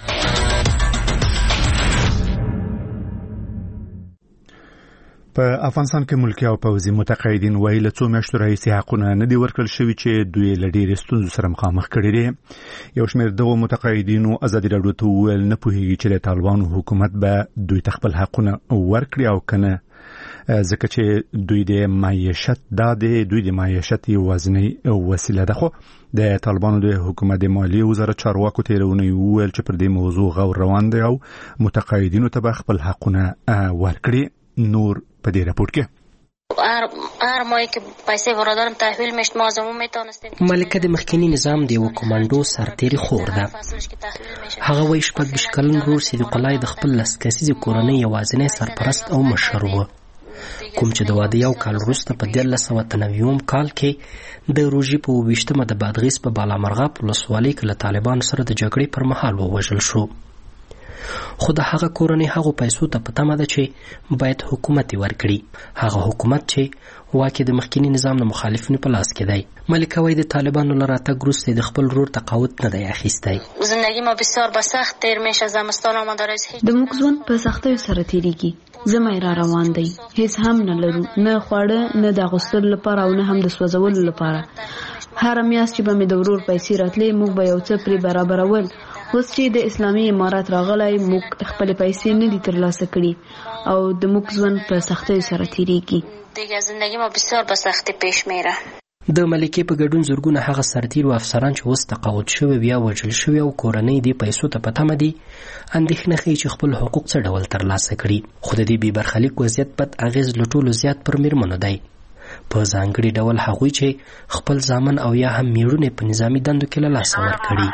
په افغانستان کې ملکي او پوځي متقاعدین وایي له څو میاشتو راهیسې حقونه نه دي ورکړل شوي چې دوی له ډېرې ستونزو سره مخامخ کړي دي. یو شمېر دغو متقاعدینو ازادي راډیو ته وویل نه پوهېږي چې د طالبانو حکومت به دوی ته خپل حقونه ورکړي او که نه، ځکه چې دوی د معیشت دا د دوی د معیشت یوازینۍ وسیله ده. خو د طالبانو د حکومت د مالیې وزارت چارواکو تېره اونۍ وویل چې پر دې موضوع غور روان دی او متقاعدینو ته به خپل حقونه ورکړي. نور په دې راپورټ کې
هر ماهی که پیسې ورادارم تحویل میشت ما از عموم میتونستیم.
ملکه د مخکنی نظام د یو کمانډو سرتیري خور ده. هغه وایي شپږ ویشت کلن ورور صدیق الله د خپل لس کسیزې کورنۍ یوازینی سرپرست او مشر و، کوم چې د واده یو کال وروسته په دیارلس سوه اته نوي کال کې د روژې په اووه ویشتمه د بادغیس په بالامرغاب ولسوالۍ کې له طالبانو سره د جګړې پر مهال ووژل شو. خو د هغه کورنۍ هغو پیسو ته په تمه ده چې باید حکومت یې ورکړي، هغه حکومت چې واک د مخکني نظام د مخالفینو په لاس کې دی. ملکه وایي د طالبانو له راتګ وروسته د خپل ورور تقاعد نه دی اخیستی.
زندگی ما بسیار به سخت تیر میشه. زمستان آمده رئیس
د موږ ژوند په سختیو سره تیریږي. زمای را روان دی، هیڅ هم نه لرو، نه خواړه، نه د اغوستلو لپاره او نه هم د سوځولو لپاره. هر میاشت چې به مې د ورور پیسې راتلې موږ به یو څه پرې برابرول. اوس چې د اسلامي امارات راغلی موږ خپل پیسې نه دي ترلاسه کړي او د موږ ژوند په سختیو سره تیریږي.
دیگه زندگی ما بسیار به سختی پیش میره.
د ملکې په ګډون زرګونه هغه سرتیر او افسران چې اوس تقاعد شوي بیا وژل شوي او کورنۍ دې پیسو ته په تمه دي اندېښنه ښیي چې خپل حقوق څه ډول ترلاسه کړي. خو د دې بې برخلیک وضعیت بد اغېز له ټولو زیات پر میرمنو دی، په ځانګړي ډول هغوی چې خپل زامن او یا هم میړونه په نظامی دندو کې له لاسه ورکړي.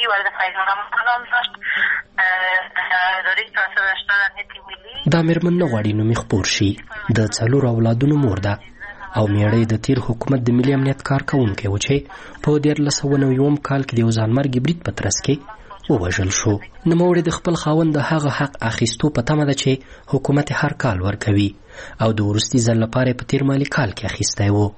دا میرمن نه غواړي نومې خپور شي. د څلورو اولادونو مور ده او میړی د تیر حکومت د ملي امنیت کارکوونکی و چې په دیارلس سوه نوي کال کې د یو ځانمرګي برید په ترڅ کې ووژل شو. نوموړی د خپل خاوند د هغه حق اخیستو په تمه ده چې حکومت هر کال ورکوي او د وروستي ځل لپاره په تیر مالي کال کې اخیستی و.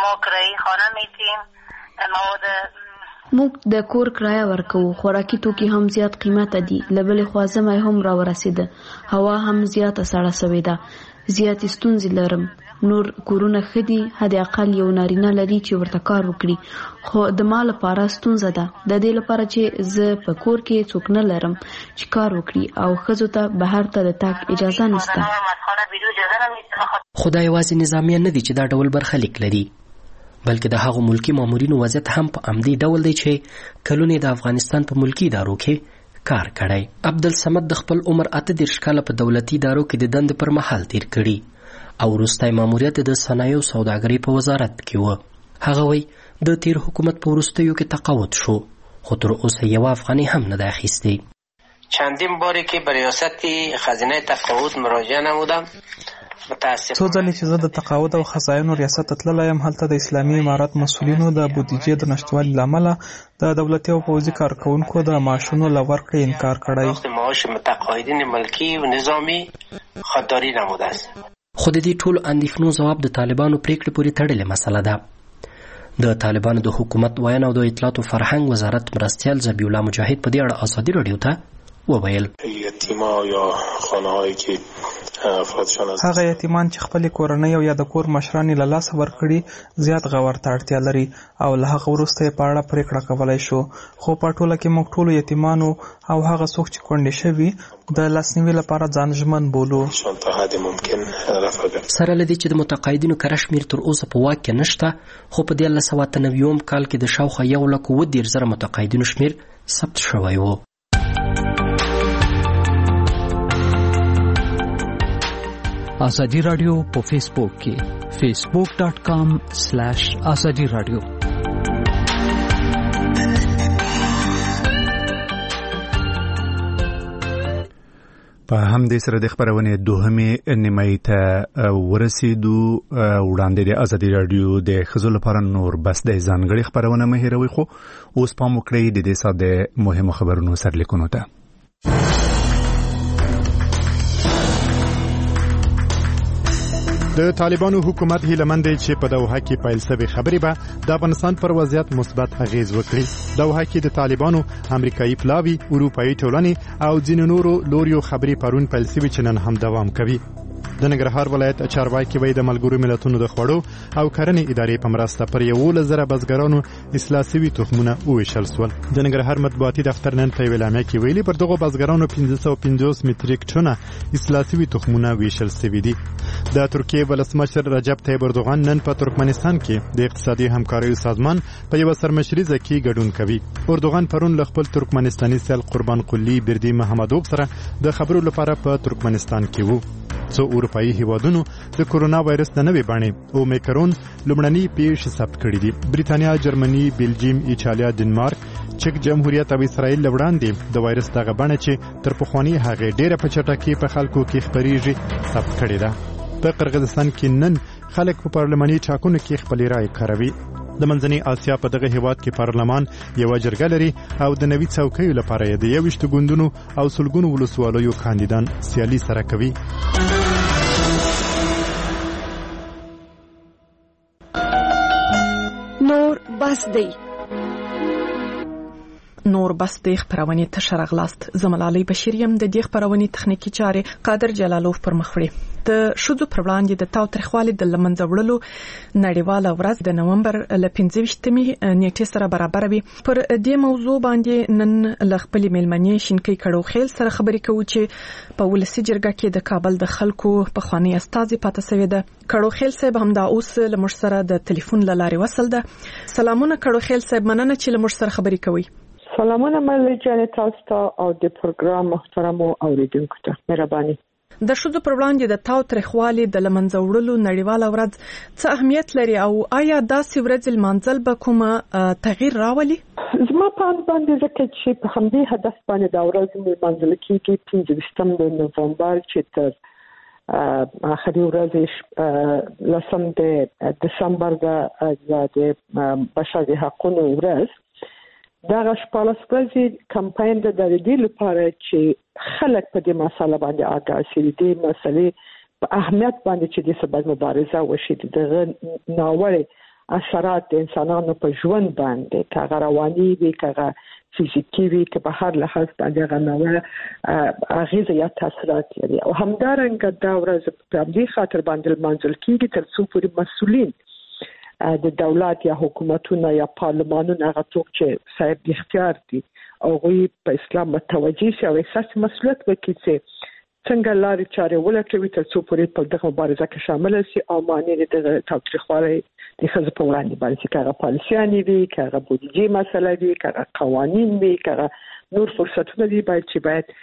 موږ د کور کرایه ورکوو، خوراکي توکي هم زیات قیمته دي، له بلې خوا ژمی هم را ورسېده، هوا هم زیاته سړه سوې ده، زیاتې ستونزې لرم. نور کورونه ښه دي، حد اقل یو نارینه لري چې ورته کار وکړي، خو د ما لپاره ستونزه ده د دې لپاره چې زه په کور کې څوک نه لرم چې کار وکړي او ښځو ته بهر ته د تګ اجازه نشته.
خو دا یوازې نظامیه نه دي چې دا ډول برخلیک لري، بلکې د هغو ملکی مامورینو وضعیت هم په عمدي ډول دی چې کلونه د افغانستان په ملکی ادارو کې کار کړی. عبدالصمد د خپل عمر اته دېرش کاله په دولتي ادارو کې د دندې پر مهال تیر کړي او وروستی ماموریت د صنایعو سوداګرۍ په وزارت کې و. هغه وایي د تیر حکومت په وروستیو کې تقاعد شو خو تر اوسه یوه افغانۍ هم نه ده اخیستې.
چندین باری که به ریاست خزینه تقاعد مراجعه نمودم.
څو ځلې چې زه د تقاعد او خزاینو ریاست ته تللی یم، هلته د اسلامي امارات مسؤلینو د بودیجې د نشتوالي له امله د دولتي او پوځي کارکوونکو د معاشونو له ورکړې انکار کړی.
معاش متقاعدین ملکی و نظامی خودداری نموده است.
خو د دې ټولو اندېښنو ځواب د طالبانو پریکړې پورې تړلې مسله ده. د طالبانو د حکومت ویاند او د اطلاعات او فرهنګ وزارت مرستیال ذبیح الله مجاهد په دې اړه ازادي راډیو ته وویل
یتیما یا خانه‌هایی که
افرادشان از
هغه یتیمان چې خپل کورنۍ او یا د کور مشران له لاس ورکړي زیات غور ته اړتیا لري او له هغه وروسته په اړه پریکړه کولای شو خو په ټوله کې موږ ټول یتیمانو او هغه څوک چې کونډې شوي د لاسنیوي لپاره ځان ژمن بولو.
سره لدی چې د متقاعدینو کره شمیر تر اوسه په واک کې نشته خو په دیارلس سوه اته نوي کال کې د شاوخوا یو لک اووه دېرش زره متقاعدینو شمیر ثبت شوی و.
آزادی رادیو په فیسبوک کې فیسبوک ډاٹ کام سلیش آزادی رادیو.
په همدې سره د خبرونې دوهمې نیمایي ته ورسېدو. وړاندې د آزادي رادیو د ښځو لپاره نور بس د ځانګړې خبرونه مه هېروئ خو اوس پام وکړئ د دې ساعت د مهمو خبرونو سرلیکونو ته.
د طالبانو حکومت هیله مند دی چې په دوحه کې پیل شوې خبرې به د افغانستان پر وضعیت مثبت اغیز وکړي. دوحه کې د طالبانو امریکایي پلاوي اروپایي ټولنې او ځینو نورو لوریو خبرې پرون پیل شوې چې نن هم دوام کوي. د ننګرهار ولایت چارواکي وایي د ملګرو ملتونو د خوړو او کرنې ادارې په مرسته پر یولس زره بزګرانو اصلاح شوي تخمونه وویشل شول. د ننګرهار مطبوعاتي دفتر نن په یوه اعلامیه کې ویلي پر دغو بزګرانو پنځه سوه پنځوس متریک ټنه اصلاح شوي تخمونه ویشل شوي دي. د ترکیې ولسمشر رجب طیب اردوغان نن په ترکمنستان کې د اقتصادي همکاریو سازمان په یوه سرمشریزه کې ګډون کوي. اردوغان پرون له خپل ترکمنستاني سیال قربان قلی بردي محمدوف سره د خبرو لپاره په ترکمنستان کې وو. څو اروپایي هیوادونو د کورونا وایرس د نوې بڼې اومیکرون لومړني پیښې ثبت کړې دي. بریتانیا، جرمني، بلجیم، ایټالیا، دنمارک، چک جمهوریت او اسرائیل لوړاندې د وایرس دغه بڼه چې تر پخواني هغې ډېره په چټکۍ په خلکو کې خپریږي ثبت کړې ده. په قرغیزستان کې نن خلک په پارلماني ټاکنو کې خپل رائے کاروي. د منځنۍ آسیا په دغه هیواد کې پارلمان یو جرګه لري او د نوي څوکیو لپاره د یوشت ګوندونو او سلګونو ولسوالیو کاندیدان سیالي سره کوي.
نور بس دی
نور بس د خبرونه تشرغلاست زملالي بشریم د دې خبرونه تخنیکی چارې قادر جلالوف پر مخ وړي. د شذو پر وړاندې د تاوتریخوالي د لمنځه وړلو نړیواله ورځ د نومبر ل پنځه ویشتمې نیټې سره برابر وي. پر دې موضوع باندې نن ل خپل میلمنې شینکې کړو خیل سره خبرې کوو چې په ولسی جرګه کې د کابل د خلکو په خواني استازي پاتې سوي ده. کړو خیل صاحب هم دا اوس ل مش سره د ټلیفون لارې وصل ده. سلامونه کړو خیل صاحب، مننه چې ل مش سره خبرې کوي.
سلامونه ملي جان تاسو ته او د پروګرام محترم اوریدونکو ته مهرباني.
د شذو پر وړاندې د تاوتریخوالي د لمنځه وړلو نړیواله ورځ څه اهمیت لري او آیا داسې ورځ المنزل به کومه تغییر راولي؟
زما په اند باندې ځکه چې په همدې هدف باندې دا ورځ المنزل کېږي پنځه ویشتم د نومبر چې تر اخري ورځ لسم د دسمبر د بشري حقوقو ورځ دا شپږ ورځې کمپاین د دې لپاره چې خلک په دې مسله باندې آگاه شي، دې مسلې په اهمیت باندې چې د سبب مبارزه وشي، د ناوړه اثرات د انسانانو په ژوند باندې کاغه رواني وي، کاغه فزیکی وي، که په هر لحاظ باندې غنوه اغیزه یا تاثیرات لري. او همدارنګه دا ورځ په دې خاطر باندې منځل کیږي تر څو پورې مسؤلین د دولت یا حکومتونو یا پارلمانونو هغه څوک چې صاحب اختیار دي او غوي په اسلام متوجي شي او احساس مسؤلیت وکړي چې څنګه لارې چارې ولټوي تر څو پورې په دغه مبارزه کې شامل شي او معنی د تاوتریخوالي د ښځو په وړاندې باندې چې هغه پالیسیانې وي، که هغه بودیجې مسله وي، که هغه قوانین وي، که هغه نور فرصتونه دي باید چې باید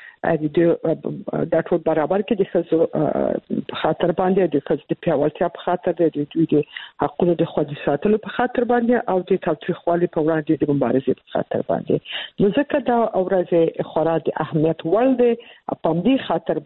د ټول برابر کې د ښځو په خاطر باندې د ښځو د پیاوړتیا په خاطر د دوی د حقوقو د خوندي ساتلو په خاطر باندې او د تاوتریخوالي په وړاندې د مبارزې په خاطر باندې. نو ځکه دا ورځ خورا د اهمیت وړ دی په دې خاطر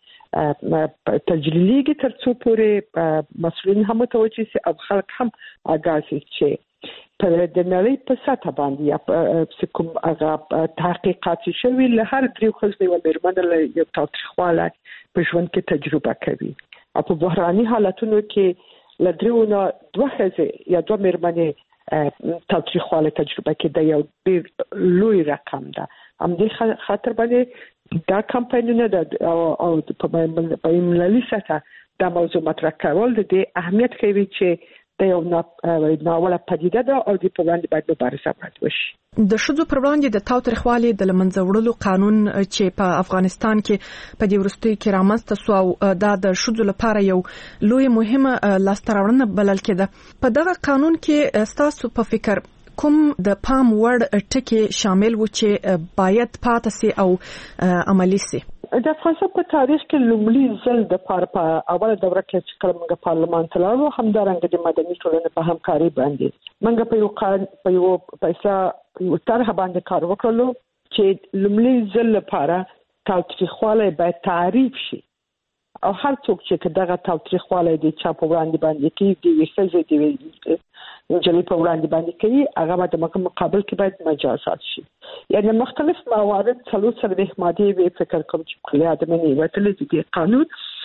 باندې تجلیلیږي تر څو پورې مسؤلین هم متوجي شي او خلک هم آگاه شي چې په د نړۍ په سطح باندې یا په کوم هغه تحقیقات شوي له هر دریو ښځو یوه مېرمن له یو تاوتریخوالی په ژوند کې تجربه کوي او په بحراني حالتونو کې له دریو نه دوه ښځې یا دوه مېرمنې تاوتریخواله تجربه کې د یو ډیر لوی رقم ده. هم دې خاطر باندې دا کمپاینونه د او په ملي سطح د موضوع مطرح کول د اهمیت کوي چې د یو ناوړه پدیده ده او د په وړاندې باید مبارزه وشي.
د ښځو پر وړاندې د تاوتریخوالي د لمنځه وړلو قانون چې په افغانستان کې په دې وروستیو کې رامنځته سو او دا د ښځو لپاره یو لوی مهمه لاسته راوړنه بلل کېده. په دغه قانون کې ستاسو په فکر کوم د پام وړ ټکي شامل و چې باید پاتې سي او عملي سي؟
د افغانستان په تاریخ کې لومړی ځل د پاره په اوله دوره کې چې کله موږ پارلمان ته لاړو همدارنګه د مدني ټولنې په همکاري باندې موږ په یو قانون په یو پیسې یو طرح باندې کار وکړلو چې لومړی ځل لپاره تاوتریخوالی باید تعریف شي او هر څوک چې دغه تاوتریخوالی د چا په وړاندې باندې کې د وسځي دی جلي په وړاندې باندې کوي هغه د مقابل کې باید مجازات شي. یعنی مختلف موارد څلور څلوېښت مادې وی فکر کوم چې کله ادمنې وتلې دي قانون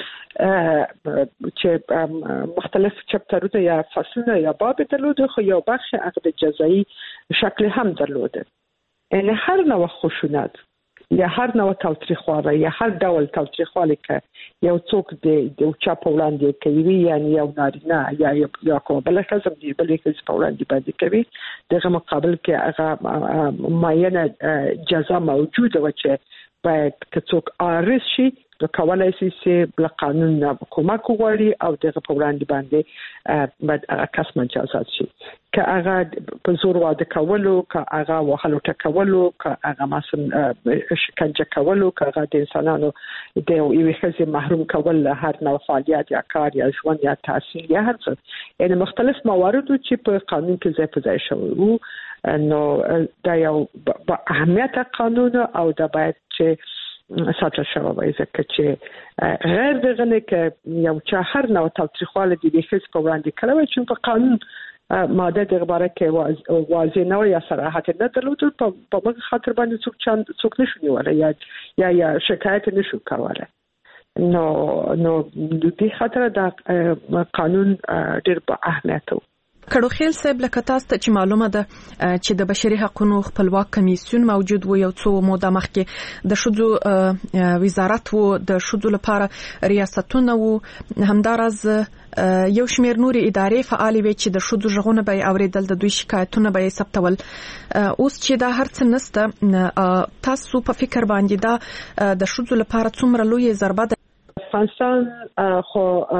چې مختلف چپټرونه یا فصلونه یا باب درلوده خو یو بخش هغه د جزایی شکل هم درلوده. یعنی هر نوع خشونت یا هر نوع تاوتریخوالی یا هر ډول تاوتریخوالی که یو څوک د چا په وړاندې کوي یعنی یو نارینه یا یا کوم بل ښځه د بلې ښځې په وړاندې باندې کوي دغه مقابل کې هغه معینه جزا موجوده و چې باید که څوک عارض شي نو کولای شي چې بل قانون نه کومک وغواړي او دغه په وړاندې باندې باید هغه کس مجازات شي. که هغه په زور واده کولو که هغه وهلو ټکولو که هغه مثلا شکنجه کولو که هغه د انسانانو د یوې ښځې محروم کول له هر نوع فعالیت یا کار یا ژوند یا تحصیل یا هر څه یعنی مختلف موارد چې په قانون کې ځای په ځای شوي وو نو دا یو با اهمیت قانون او دا باید چې ساتل شوی وای ځکه چې غیر دغه نه کې یو چا هر نوع تاوتریخوالی د دې په وړاندې کړو چې په قانون ماده دغه باره کې واضح نه یا صراحت نه درلود په په خاطر باندې څوک چاند څوک نشو نیولای یا یا یا شکایت نشو کولای. نو نو د دې خاطر دا قانون ډېر په اهمیت و.
کډو خیل صاحب لکه تاسو ته چې معلومه ده چې د بشري حقوقو خپلواک کمیسیون موجود و یو څو موده مخکې د شذو وزارت و د شذو لپاره ریاستونه و همدارز یو شمیر نوري ادارې فعال وي چې د شذو ژغونه به اوریدل د دوی شکایتونه به ثبتول. اوس چې دا هرڅ نسته تاسو په فکر باندې دا د شذو لپاره څومره لوی ضربه ده؟
افغانستان خو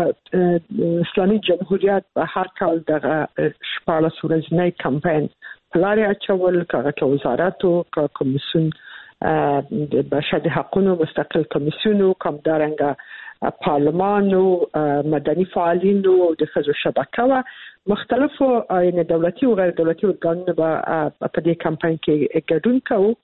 اسلامي جمهوریت په هر کال دغه شپاړس ورځنی کمپاین پلاري اچول کاغه وزارت او کمیسیون د بشري حقوقو مستقل کمیسیون او کمدارنګ پارلمان او مدني فعالین او د ښځو شبکه و مختلفو یعنی دولتي او غیر دولتي ارګانونو په دې کمپاین کې ګډون کوي.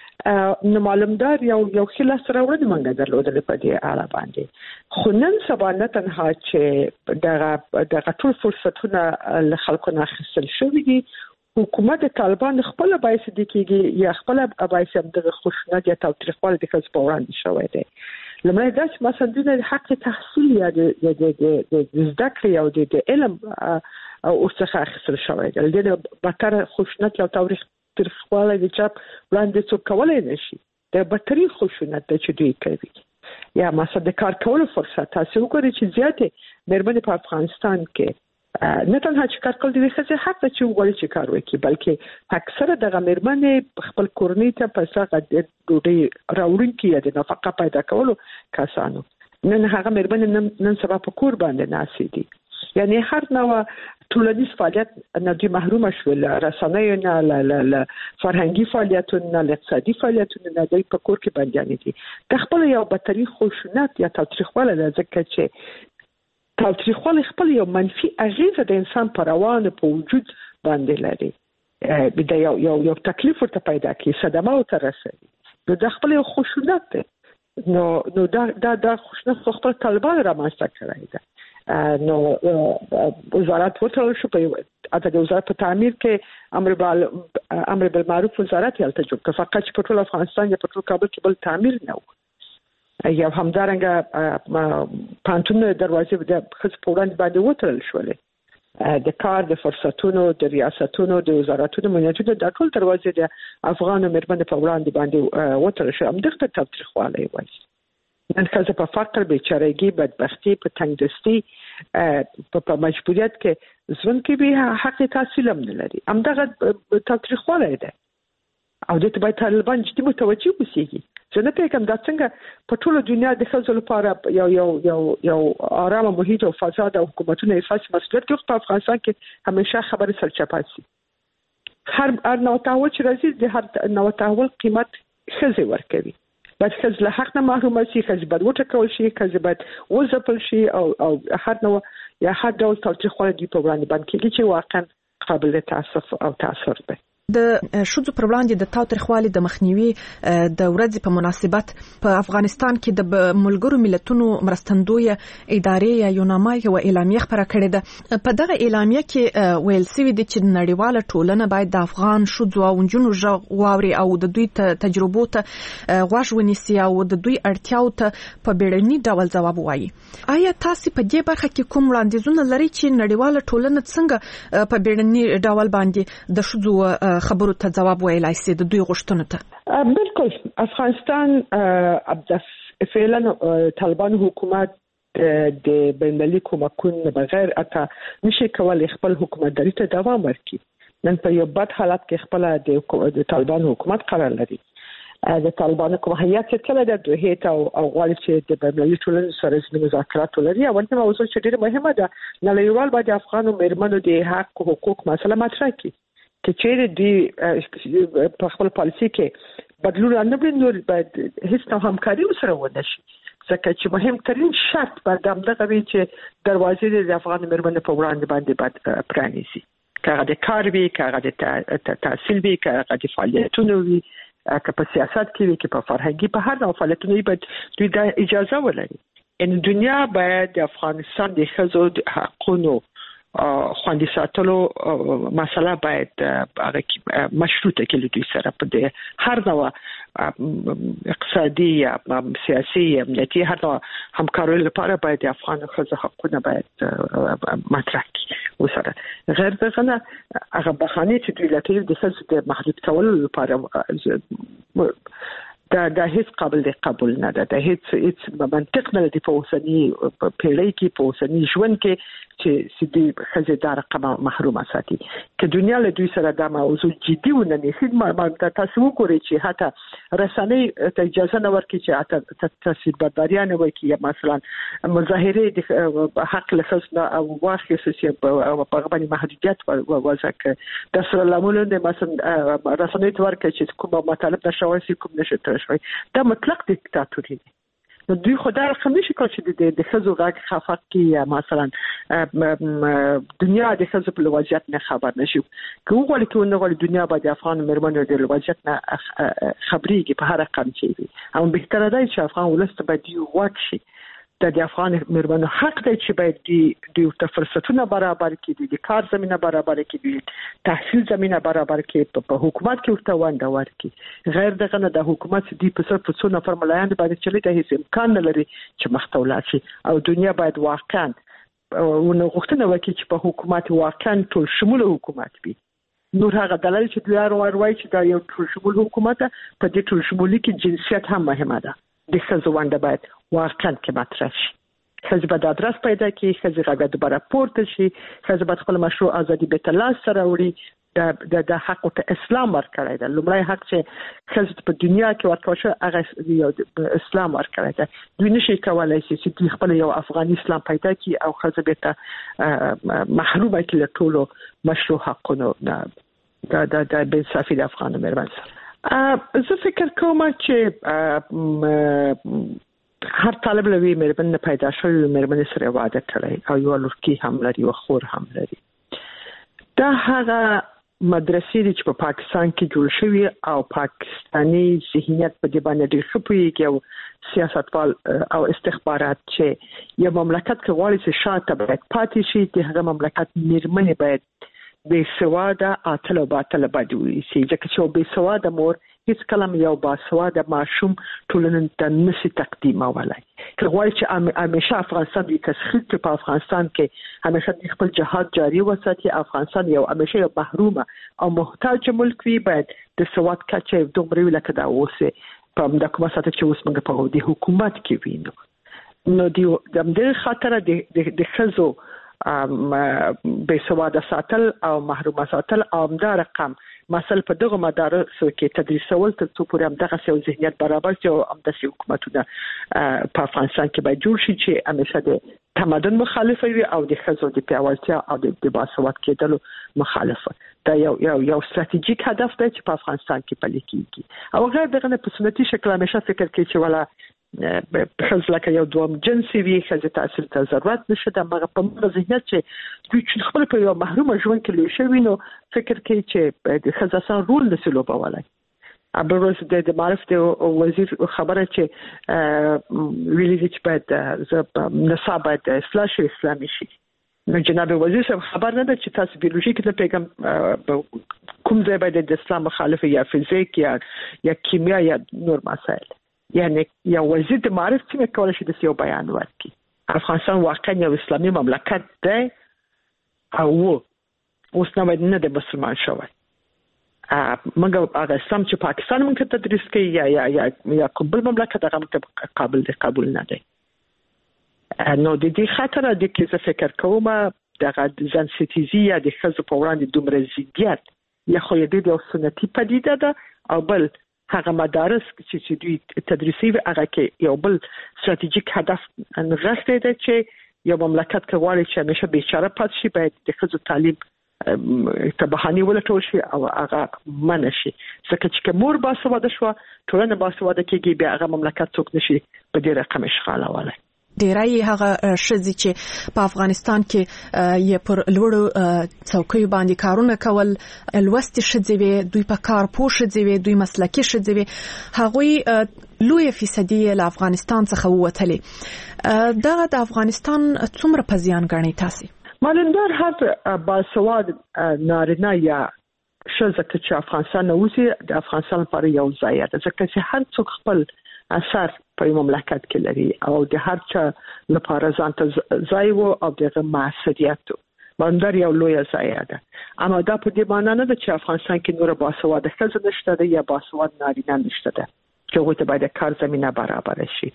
نو معلومدار یو یو خلا سره ورته مونږ درلودل په دې اړه باندې خو نن سبا نه تنها چې دغه دغه ټول فرصتونه له خلکو نه اخیستل شوي دي حکومت طالبان خپل بایس دي کېږي یا خپل بایس دغه خشونت یا تاوتریخوالی د خلکو په وړاندې شوی دی. لمړی دا چې مثلا د حق تحصیل یا د د زده کړې او د علم او څخه اخیستل شوی دی د بدتر خشونت یا تاریخ تاوتریخوالی د چاپ وړاندې څوک کولای نشي د بدترین خشونت د چې دوی کوي یا مثلا د کار کولو فرصت تاسو وګورئ چې زیاتې مېرمنې په افغانستان کې نه تنها چې کار کول دي ښځې حق ته چې وګورئ چې کار وکړي بلکې اکثره دغه مېرمنې خپل کورنۍ ته پیسې د ډوډۍ راوړونکي یا د نفقه پیدا کولو کسانو نن هغه مېرمنې نن سبا په کور باندې ناسې دي یعنی هر نوع ټولنیز فعالیت نه دي محروم شول رسنۍ نه ل فرهنګي فعالیتونه ل اقتصادي فعالیتونه نه دي په کور کې باندې دي د خپل یو بدتري خشونت یا تاوتریخوالی ځکه چې تاوتریخوالی خپل یو منفي اغیزه د انسان پر روان په وجود باندې لري د یو یو یو تکلیف ورته پیدا کوي صدمه او ترسي نو د خپل یو خشونت ده نو نو دا دا د خشونت خپل طالبان رامنځته کړی ده. نو وزارت وټول شو په اته د وزارت په تعمیر کې امر بال امر بالمعروف وزارت یالته جوړ فقط په ټول افغانستان یا په ټول کابل کې بل تعمیر نه و یا همدارنګه پانتون دروازې د خص په وړاندې باندې وټول شولې د کار د فرصتونو د ریاستونو د وزارتونو منځونه د ټول دروازې د افغان مېرمنو په وړاندې باندې وتړل شو. همدغه تاوتریخوالی وایي نن ښځه په فقر، بېچارهګي، بدبختي، په تنګدستي، په مجبوریت کې ژوند کې به حق تحصیل هم نه لري. همدغه تاوتریخوالی دی او دې ته باید طالبان جدي متوجه اوسېږي. زه نه پوهېږم دا څنګه په ټوله دنیا د ښځو لپاره یو یو یو یو آرامه محیط او فضا د حکومتونو اساسي مسؤلیت کې په افغانستان کې همیشه خبره سرچپه سي. هر هر نوع تحول چې راځي د هر نوع تحول قیمت ښځې ورکوي. باید ښځې له حق نه محرومه شي، ښځې باید وټکول شي، ښځې باید وځپل شي او او هر نوع یا هر ډول تاوتریخوالی دوی په وړاندې باندې کېږي چې واقعا قابل تاسف او تاثر دی.
د ښځو پر وړاندې د تاوتریخوالي د مخنیوي د ورځې په مناسبت په افغانستان کې د ملګرو ملتونو مرستندویه ادارې یا یوناما یو اعلامیه خپره کړې ده. په دغه اعلامیه کې ویل شوی دی چې نړیواله ټولنه باید د افغان ښځو او نجونو غږ واوري او د دوی تجربو ته غوږ ونیسي او د دوی اړتیاو ته په بیړني ډول ځواب ووایي. آیا تاسو په دې برخه کې کوم وړاندیزونه لرئ چې نړیواله ټولنه څنګه په بیړني ډول باندې د ښځو خبرو ته جواب ویلای شي د دوی غوښتنو ته؟
بالکل. افغانستان فعلا طالبان حکومت د بین‌المللي کومکونو بغیر اته نشي کولای خپل حکومتداري ته دوام ورکړي. نن په یو بد حالت کې خپل د طالبان حکومت قرار لري. د طالبان کوم هیئت چې کله د دوه هیته او غواړي چې د بین‌المللي ټولنې سره د مذاکرات ولري. اولنه موضوع چې ډیره مهمه ده، نړیوال باید افغان مېرمنو د حق او حقوق مسله مطرح کړي چې چیرې دی په خپل پالیسي کې بدلون نه وي، نو باید هیڅ نوع همکاري سره ونه شي، ځکه چې مهمترین شرط باید همدغه وي چې دروازې د افغان مېرمنو په وړاندې باندې باید پرانیزي، که هغه د کار وي، که هغه د تحصیل وي، که هغه د فعالیتونو وي، که په سیاست کې وي، که په فرهنګي په هر ډول فعالیتونو باید دوی دا اجازه ولري. ان دنیا باید د افغانستان د ښځو د حقونو خوندي ساتلو مسله باید هغه مشروطه کړي دوی سره په دې هر نوع اقتصادي یا سیاسي یا امنیتي هر نوع همکارۍ لپاره باید د افغان ښځو حقونه باید مطرح کړي وسره. غیر دغه نه هغه بهانې چې دوی لټوي د ښځو د محدود کولو لپاره دا د هیڅ قابل د قبول نه ده. د هیڅ هیڅ منطق نه لري په اوسنی پیړۍ کې، په اوسنی ژوند کې چې سدي ښځې دا رقم محرومه ساتي. که دنیا له دوی سره دا موضوع جدي ونه نیسي، تاسو وګورئ چې حتی رسنۍ ته اجازه نه ورکړي چې حتی تاثیربرداریانه وکړي یا مثلا مظاهرې د حق له ښځو نه او واخیستل شي په هغه باندې محدودیت وضع کړي. د سره لاملونه د مثلا رسنۍ ته ورکړي چې کوم مطالب نشوي شي، کوم نشي شوی. دا مطلق دیکتاتوري دی. نو دوی خدای رقم نشي کول چې د ښځو غږ خفت کې یا مثلا دنیا د ښځو په وضعیت نه خبر نشي. که وغواړي که ونه غواړي دنیا باید افغان مېرمنو د وضعیت نه خبرېږي په هر رقم چې وي. اما بهتره دی چې افغان ولس ته باید دوی غوږ شي. د افغان مېرمنو حق دی چې باید دوی ورته فرصتونه برابر کړي، د کار زمینه برابر کړي، تحصیل زمینه برابر کړي، په حکومت کې ورته ونډه ورکړي. غیر دغه نه د حکومت دی په څیر په څو نفر ملایان باندې چلی د هیڅ امکان نه لري چې مخته ولاړ شي. او دنیا باید واقعا ونه غوښتنه وکړي چې په حکومت واقعا ټول شموله حکومت وي. نور هغه دلایل چې دوی وایي چې دا یو ټول شمول حکومت ده، په دې ټول شمولي کې جنسیت هم مهمه ده. د ښځو ونډه باید واقعا کې مطرح شي. ښځې باید ادرس پیدا کړي، ښځې غږ دوباره پورته شي، ښځې باید خپل مشروع ازادي بیت الله سره وړي. د د حق ته اسلام ورکړی دی. لومړی حق چې ښځې په دنیا کې ورکړل شو هغه اسلام ورکړی دی. دوی نشي کولای چې دوی خپل یو افغاني اسلام پیدا کړي او ښځې بیرته محرومه کړي له ټولو مشروع حقونو. دا د د بې انصافي د افغان مېرمن سره. زه فکر کوم چې هر طالب له وی مېرمن پیدا شوی مېرمن سره واده کړی او یو لورکی هم لري او خور هم لري. دا هغه مدرسې دي چې په پاکستان کې جوړ شوی او پاکستانی ذهنیت په دې باندې ډېر ښه پوهیږي او سیاستوال او استخبارات چې یو مملکت کې غواړي چې شاته باید پاتې شي، د هغه مملکت مېرمنې باید بې سواده عاطل او باطل باید وي. ځکه چې بې سواده مور هیڅ کله یو باسواده ماشوم ټولنې ته نشي تقدیمولای. که غواړي چې همیشه افغانستان د تسخیر کې په افغانستان کې همیشه خپل جهاد جاری وساتي، افغانستان یو همیشه یو محرومه او محتاج ملک وي، باید د سواد کچه دومره وي لکه دا اوس په د کومه ساته چې اوس موږ په د حکومت کې وینو. نو دی د دې خاطر د د خزو به سواده ساتل او محرومه ساتل او همدا رقم مثلا په دغه مدارسو کې تدریسول تر څو پورې همدغه یو ذهنیت برابر شي او همداسې حکومتونه په افغانستان کې باید جوړ شي چې همیشه د تمدن مخالف وي او د خزو د پیاوړتیا او د باسواد کېدلو مخالفه. دا یو یو یو ستراتیژیک هدف دی چې په افغانستان کې پلي کیږي او غیر دغه په سنتي شکل همیشه فکر کوي چې ولا خزل لکه یو دوم جنسي وي، خزه تاثیر ته ضرورت نشته. د مغه په مغه ذهنیت چې دوی چې خپل په یو محروم ژوند کې لوي شوی نو فکر کوي چې د خزه سره رول نسلو بولای. ابروز د معرف د وزیر خبره چې ویلي چې باید نصاب باید اصلاح اسلامي شي. نو جناب وزیر صاحب خبر نه ده چې تاسو بیولوژي کې ته پیغام کوم ځای باید د اسلام مخالف یا فزیک یا یا کیمیا یا نور مسائل، یعنی یو وزیر د معرف څنګه کولای شي د یو بیان ورکړي. افغانستان واقعا یو اسلامي مملکت دی او اوس نو نه د مسلمان شوی. موږ هغه اسلام چې پاکستان موږ ته تدریس کوي یا یا یا یا کوم مملکت هغه موږ قابل دی قبول نه دی. نو د دې خاطر د کې څه فکر کوم دغه ځان ستیزي یا د خزو په وړاندې دومره زیات یا خو دې د سنتي پدیده ده او بل هغه مدارس چې دوی تدریسي هغه کې یو بل ستراتیژیک هدف نغښتې ده چې یو مملکت کې غواړي چې همیشه بیچاره پاتې شي، باید د ښځو تعلیم ته بهانې ولټول شي او هغه منع شي. ځکه چې مور باسواده شوه ټولنه باسواده کېږي، بیا هغه مملکت څوک نشي په دې رقم اشغالولی.
ډیری هغه شذې چې په افغانستان کې یې پر لوړو څوکۍ باندې کارونه کول، لوستي شذې وي، دوی په کار پوه شذې وي، دوی مسلکي شذې وي، هغوی لوی فیصدي له افغانستان څخه ووتلې. دا د افغانستان څومره په زیان ګڼي تاسو؟
مالندار هر باسواد نارینه یا ښځه چې افغانستان اوسي د افغانستان لپاره یو ځای ده، ځکه چې هر څوک خپل اثر په مملکت کې لري او د هر چا لپاره ځان ته ځای وو او دغه مسؤلیت باندې یو لوی ځای ده. اما دا په دې معنی نه ده چې افغانستان کې نور باسواده ښځې نشته ده یا باسواده نارینه نشته ده چې هغوی ته باید کار زمینه برابر شي.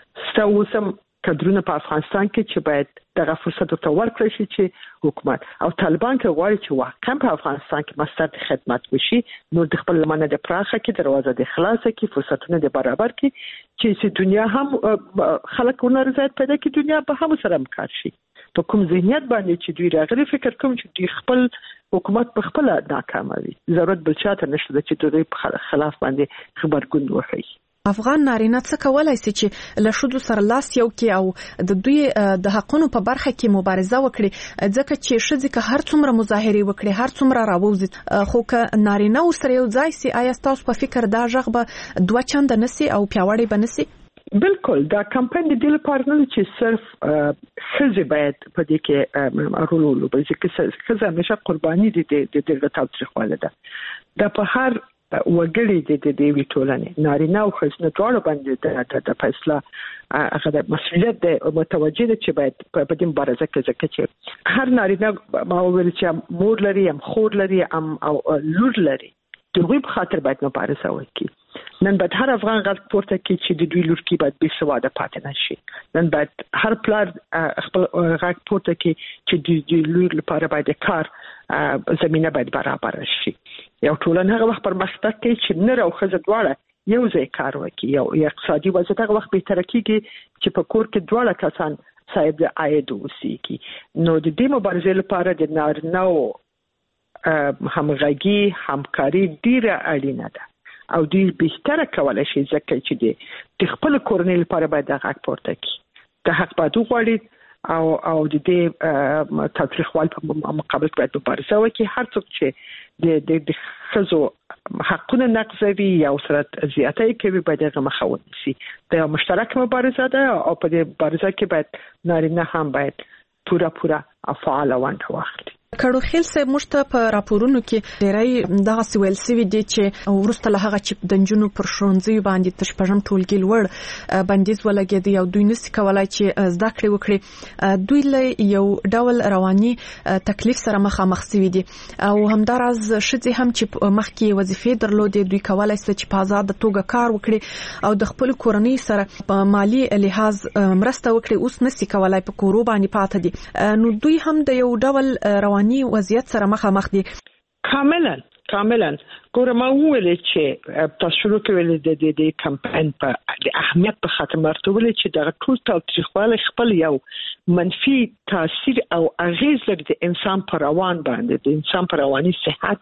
ستاسو کډرونه په افغانستان کې چې باید دغه فرصت ورته ورکړل شي چې حکومت او طالبان کې غواړي چې واقعا په افغانستان کې مستند خدمت وشي، نو د خپل لمنه د پراخه کې دروازه د خلاصه کې فرصتونه د برابر کې چې دنیا هم خلک ونر زیات پیدا کې دنیا به هم سره همکار شي. په کوم ذهنیت باندې چې دوی راغلي فکر کوم چې دوی خپل حکومت په خپل ناکاموي، ضرورت بل چاته نشته چې دوی په خلاف باندې خبرګون وکړي.
افغان نارینه څه کولای شي چې له شذو سره لاس یو کې او د دوی د حقونو په برخه کې مبارزه وکړي، ځکه چې شذې که هر څومره مظاهره وکړي، هر څومره راووځي، خو که نارینه سره یو ځای سي، آیا تاسو په فکر دا ژغ به دوه چنده نسی او پیاوړی بنسي؟
بالکل دا کمپاین د دې لپاره نه چې صرف ښځې باید په دې کې رول ولوبوي، ځکه ښځه همیشه قرباني دي د دغه تاوتریخوالي ده. دا په هر وګړي د دې وی ټولنې نارینه او ښځینه دواړو باندې د فیصله هغه د مسؤلیت د متوجه دي چې باید په دې مبارزه کې ځکه چې هر نارینه ما ویل چې مور لري ام خور لري ام او لور لري، دوی په خاطر باید مبارزه وکړي. نن باید هر افغان غږ پورته کړي چې د دوی لور کې باید بې سواده پاتې نشي. نن باید هر پلار خپل غږ پورته کړي چې د دوی لور لپاره باید کار زمينه باید برابر شي. یو ټولنه هغه وخت پرمختګ کوي چې نر او ښځه دواړه یو ځای کار وکړي، یو اقتصادي وضعیت هغه وخت بهتره کیږي چې په کور کې دواړه کسان صاحب عاید اوسېږي. نو د دې مبارزې لپاره د نارینه‌و همغږي همکاري ډیره اړینه ده او ډیر بهتره کولای شي ځکه چې د خپل کورنۍ لپاره باید د حق پورته کړي، د حق باید وغواړي او او د دې تاریخوال په مقابل باید مبارزه وکړي. هر څوک چې د د ښځو حقونه نقضوي یا سره زیاتې کوي باید هغه مخه ونیسي. دا یو مشترک مبارزه ده او په دې مبارزه کې باید نارینه هم باید پورا پورا فعال ونډه واخلي.
کړو خیل سه مشته په راپورونو کې ډېرای دغه سویل سوي دي چې ورسته له هغه چې د جنونو پر شونځي باندې تشپژم ټولګي لوړ بندیز ولګېدي او دوی نس کولای چې زده کړې وکړي دوی له یو ډول رواني تکلیف سره مخامخ سوي دي او همدارز شذې هم چې مخکې وظیفې درلودې دوی کولای شي چې په آزاد توګه کار وکړي او د خپل کورنۍ سره په مالی لحاظ مرسته وکړي اوس نس کولای په کورو باندې پاتې دي نو دوی هم د یو ډول رواني وضعیت سره مخامخ دي.
کاملا کاملا ګوره ما ویل چې تاسو شروع کړل د دې د کمپاین په د اهمیت په خاطر مرته ویل چې د ټول تاریخوالي خپل یو منفي تاثیر او اغیز لري د انسان پر روان باندې د انسان پر رواني صحت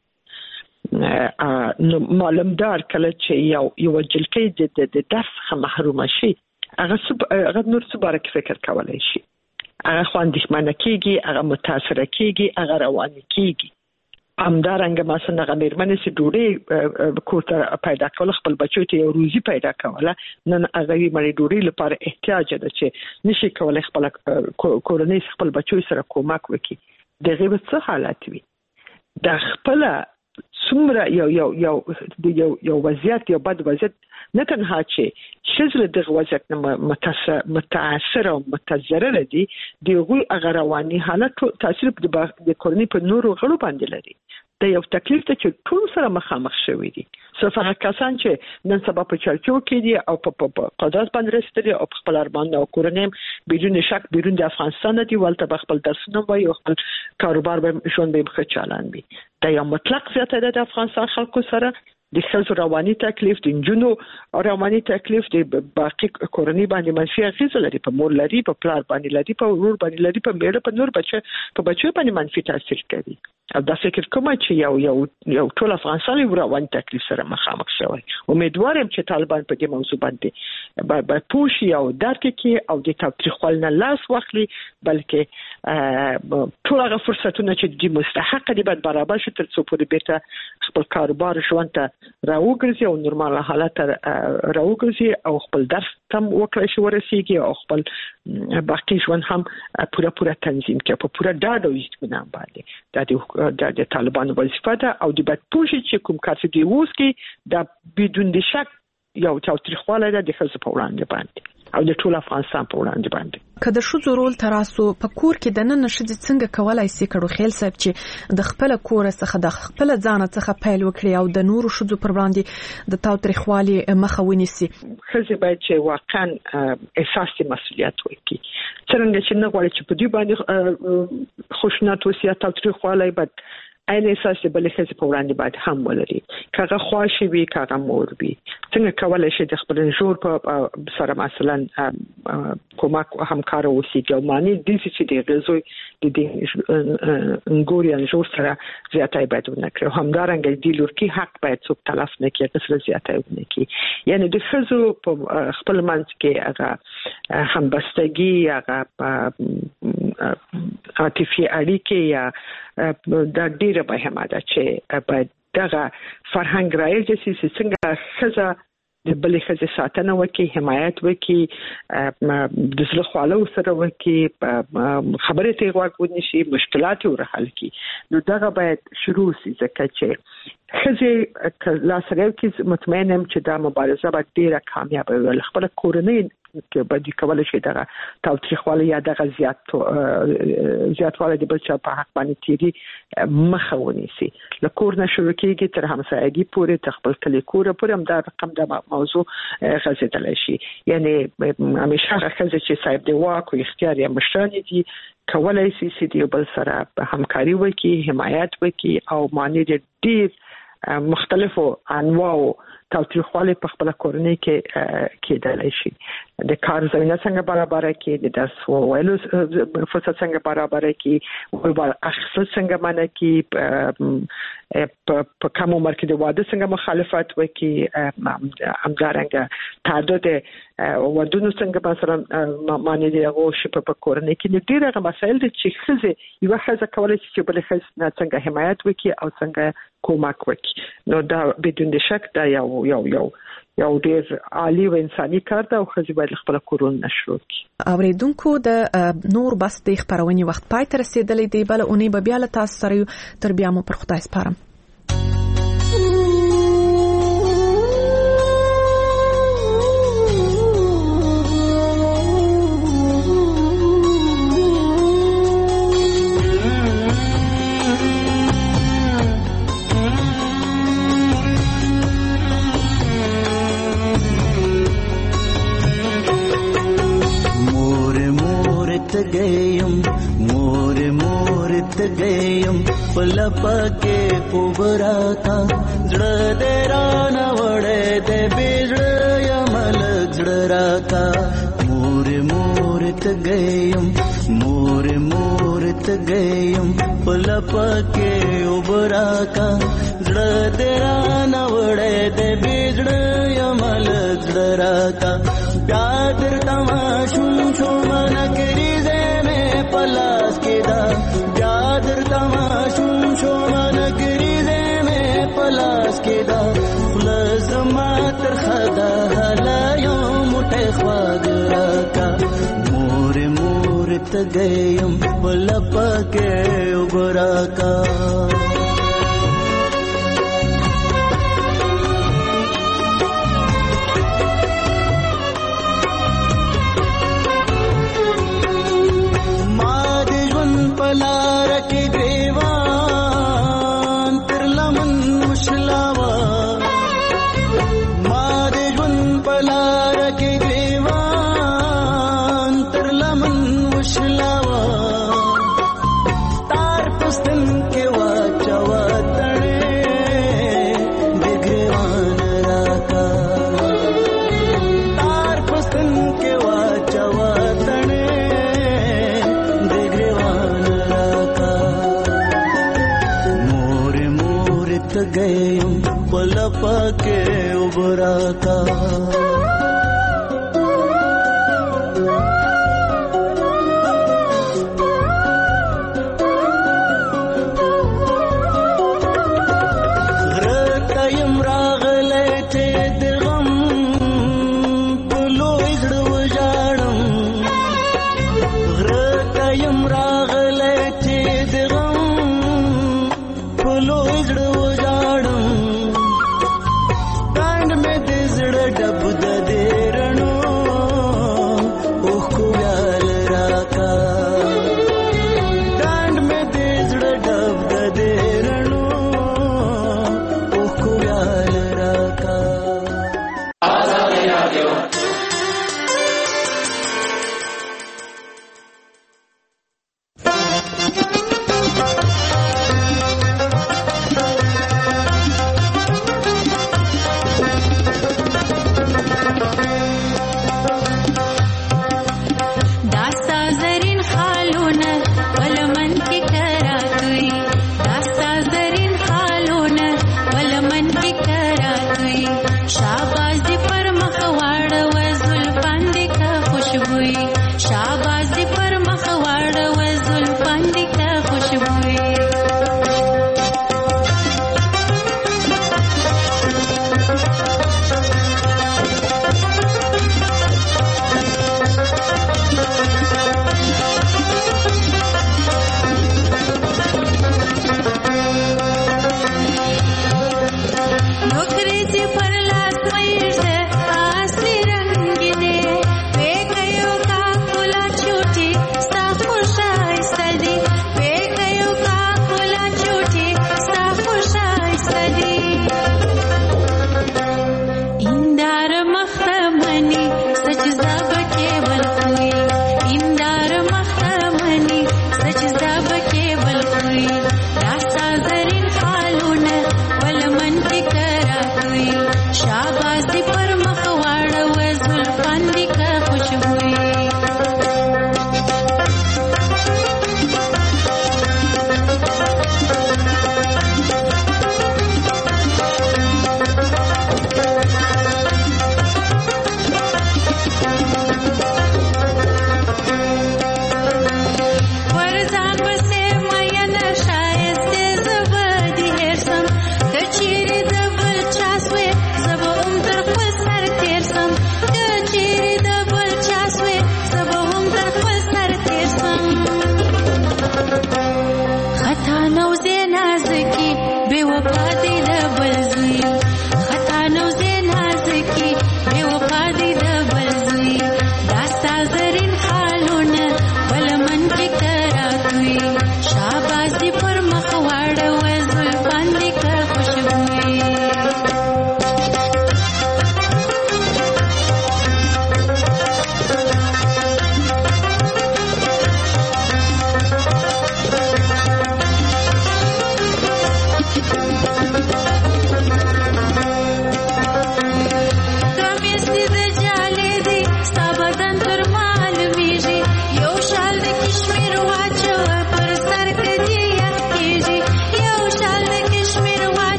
باندې نو معلومدار کله چې یو یو جلکې د درس محروم شي هغه هغه نور څه باره کې فکر کولای شي هغه خواندښمنه کیږي هغه متاثر کیږي هغه روان کیږي همدارنګه مثلا هغه مېرمنې چې ډوډۍ کوټه پیدا کول خپل بچو ته یو روزي پیدا کوله نن هغه یې مړي ډوډۍ لپاره احتیاج ده چې نشي کولای خپل کورنۍ خپل بچو سره کومک وکړي دغه څه حالت وي د خپل څومره یو یو یو یو یو وضعیت یو بد وضعیت نه تنها چې شزل دغه وضعیت متاثر متاثر او متضرر دي دغه هغه رواني حالت تاثیر په کورنۍ په نورو غړو باندې لري د یو تکلیف ته چې ټول سره مخامخ شوي دي صرف هغه کسان چې نن سبا په چرچو کې دي او په قدرت باندې رسېدلي او خپل ارمان او کورنۍ بدون شک بیرون د افغانستان دي ولته به خپل درسونه وایي او خپل کاروبار به ژوند به ښه چالان وي دا یو مطلق زیاته ده د افغانستان خلکو سره د ښځو رواني تکلیف د جنونو رواني تکلیف د باقي کورنۍ باندې منفي اغیز لري په مور لري په پلار باندې لري په ورور باندې لري په میړه په نور بچو په بچو باندې منفي تاثیر کوي او دا فکر کوم چې یو یو یو ټول افغانستان یو رواني تکلیف سره مخامخ شوی امیدوارم چې طالبان په دې موضوع باندې به پوښي او درک کړي او د تاریخوال نه لاس واخلي بلکې ټول هغه فرصتونه چې د مستحق دي باید برابر شي تر څو پورې بیرته خپل کاروبار ژوند ته راوګرځي او نورمال حالت راوګرځي او خپل درس تم وکړي شو ورسیږي او خپل باقي ژوند هم پوره پوره تنظیم کړي په پوره ډاډ او اطمینان باندې دا د د طالبانو وظیفه ده او د بد پوښي چې کوم کار چې دی اوس کې دا بدون د شک یو تاریخواله ده د خصوص په وړاندې باندې او د ټول افغانستان په وړاندې باندې
کله شو رول تراسو په کور کې د نن شې څنګه کولای شي کړو خیل صاحب چې د خپل کور څخه د خپل ځان څخه پیل وکړي او د نورو شذو پر وړاندې د تاریخوالي مخه ونیسي
خزه باید چې واقعا احساس د مسؤلیت وکړي څنګه چې نه غواړي چې په دې باندې خوشنات وسیات تاریخوالي باید این احساس بل خزه په وړاندې باید هم ولري کاغه خواشي وي کاغه مور وي څنګه کولای شي د خپل جوړ په سره مثلا کومک همکار اوسي او معنی د دې چې د غزوی د دې انګوريان جوړ سره زیاتای باید ونکړي همدارنګه د لورکی حق باید څوک تلف نه کړي چې زیاتای ونکړي یعنی د خزو په خپل منځ کې هغه همبستګي هغه عاطفي اړیکې یا د ډیر به هم دا چې په دغه فرهنګ راځي چې څنګه خزه د بلې خزه ساتنه وکي حمایت وکي د زړه خواله سره وکي خبرې ته غوږ ونیسي مشکلات ور حل کی نو دغه باید شروع شي ځکه چې خزه لا سره کې مطمئنم چې دا مبارزه به ډیره کامیاب وي خپل کورنۍ کې به د کولای شي دغه تاریخوالي یا دغه زیات زیاتواله د بل چا په حق باندې تیری مخه ونیسي لکور نه شروع کیږي تر همسایګي پورې تر خپل کلی کور پورې هم دا رقم د موضوع غزیدل شي یعنی همیشه خزه چې صاحب دی واک او اختیار یې مشران دي کولای شي چې د بل سره همکاري وکړي حمایت وکړي او معنی د ډیر مختلفو انواعو تاریخوالي په خپل کورنۍ کې کېدلای شي د کار زمينه څنګه برابر کړي د درس ویلو فرصت څنګه برابر کړي او بل اخص څنګه معنی کې په کوم عمر کې د واده څنګه مخالفت وکړي همدارنګه تعدد ودونو څنګه مثلا معنی دی هغه شي په کورنۍ کې ډیره مسایل دي چې خزه یو خزه کولای شي چې بل خزه څنګه حمایت وکړي او څنګه کومک وکړي نو دا بدون شک دا یو یو یو یو ډیر عالی او انساني کار ده او خځې باید خپل کورونه نشو کړي.
اوریدونکو د نور بس د خبرونې وخت پای ته رسیدلې دی، بل اونۍ به بیا له تاسو سره تر بیا مو پر خدای سپارم.
गयम मोर मोर गयम पलपके पुबरा का जड़ देरा न वड़े दे बिजड़ यमल जड़रा का मोर मोर गयम मोर मोर गयम पलपके उबरा का जड़ देरा न वड़े दे बिजड़ यमल जड़रा का प्यादर तमाशुम शुमन करी पलास के दा प्यादर तमाशुम शोमान गिरिजे में पलास के दा खुलज मातर खदा हलायो मुठे ख्वागरा का मोर मोर तगयम पलप के उबरा का पलार के ग्रेवान तिरलमन मुशलावा मादेवन पलार के ग्रेवान तिरलमन मुशलावा तार पुस्तन के वाचवा तड़े दिग्रेवान राका तार पुस्तन के वाचवा तड़े गयम पलप के उबरा का गयम रागले थे दिगम पुलो इजड़ उजाड़म गयम रागले थे दिगम पुलो इजड़ डब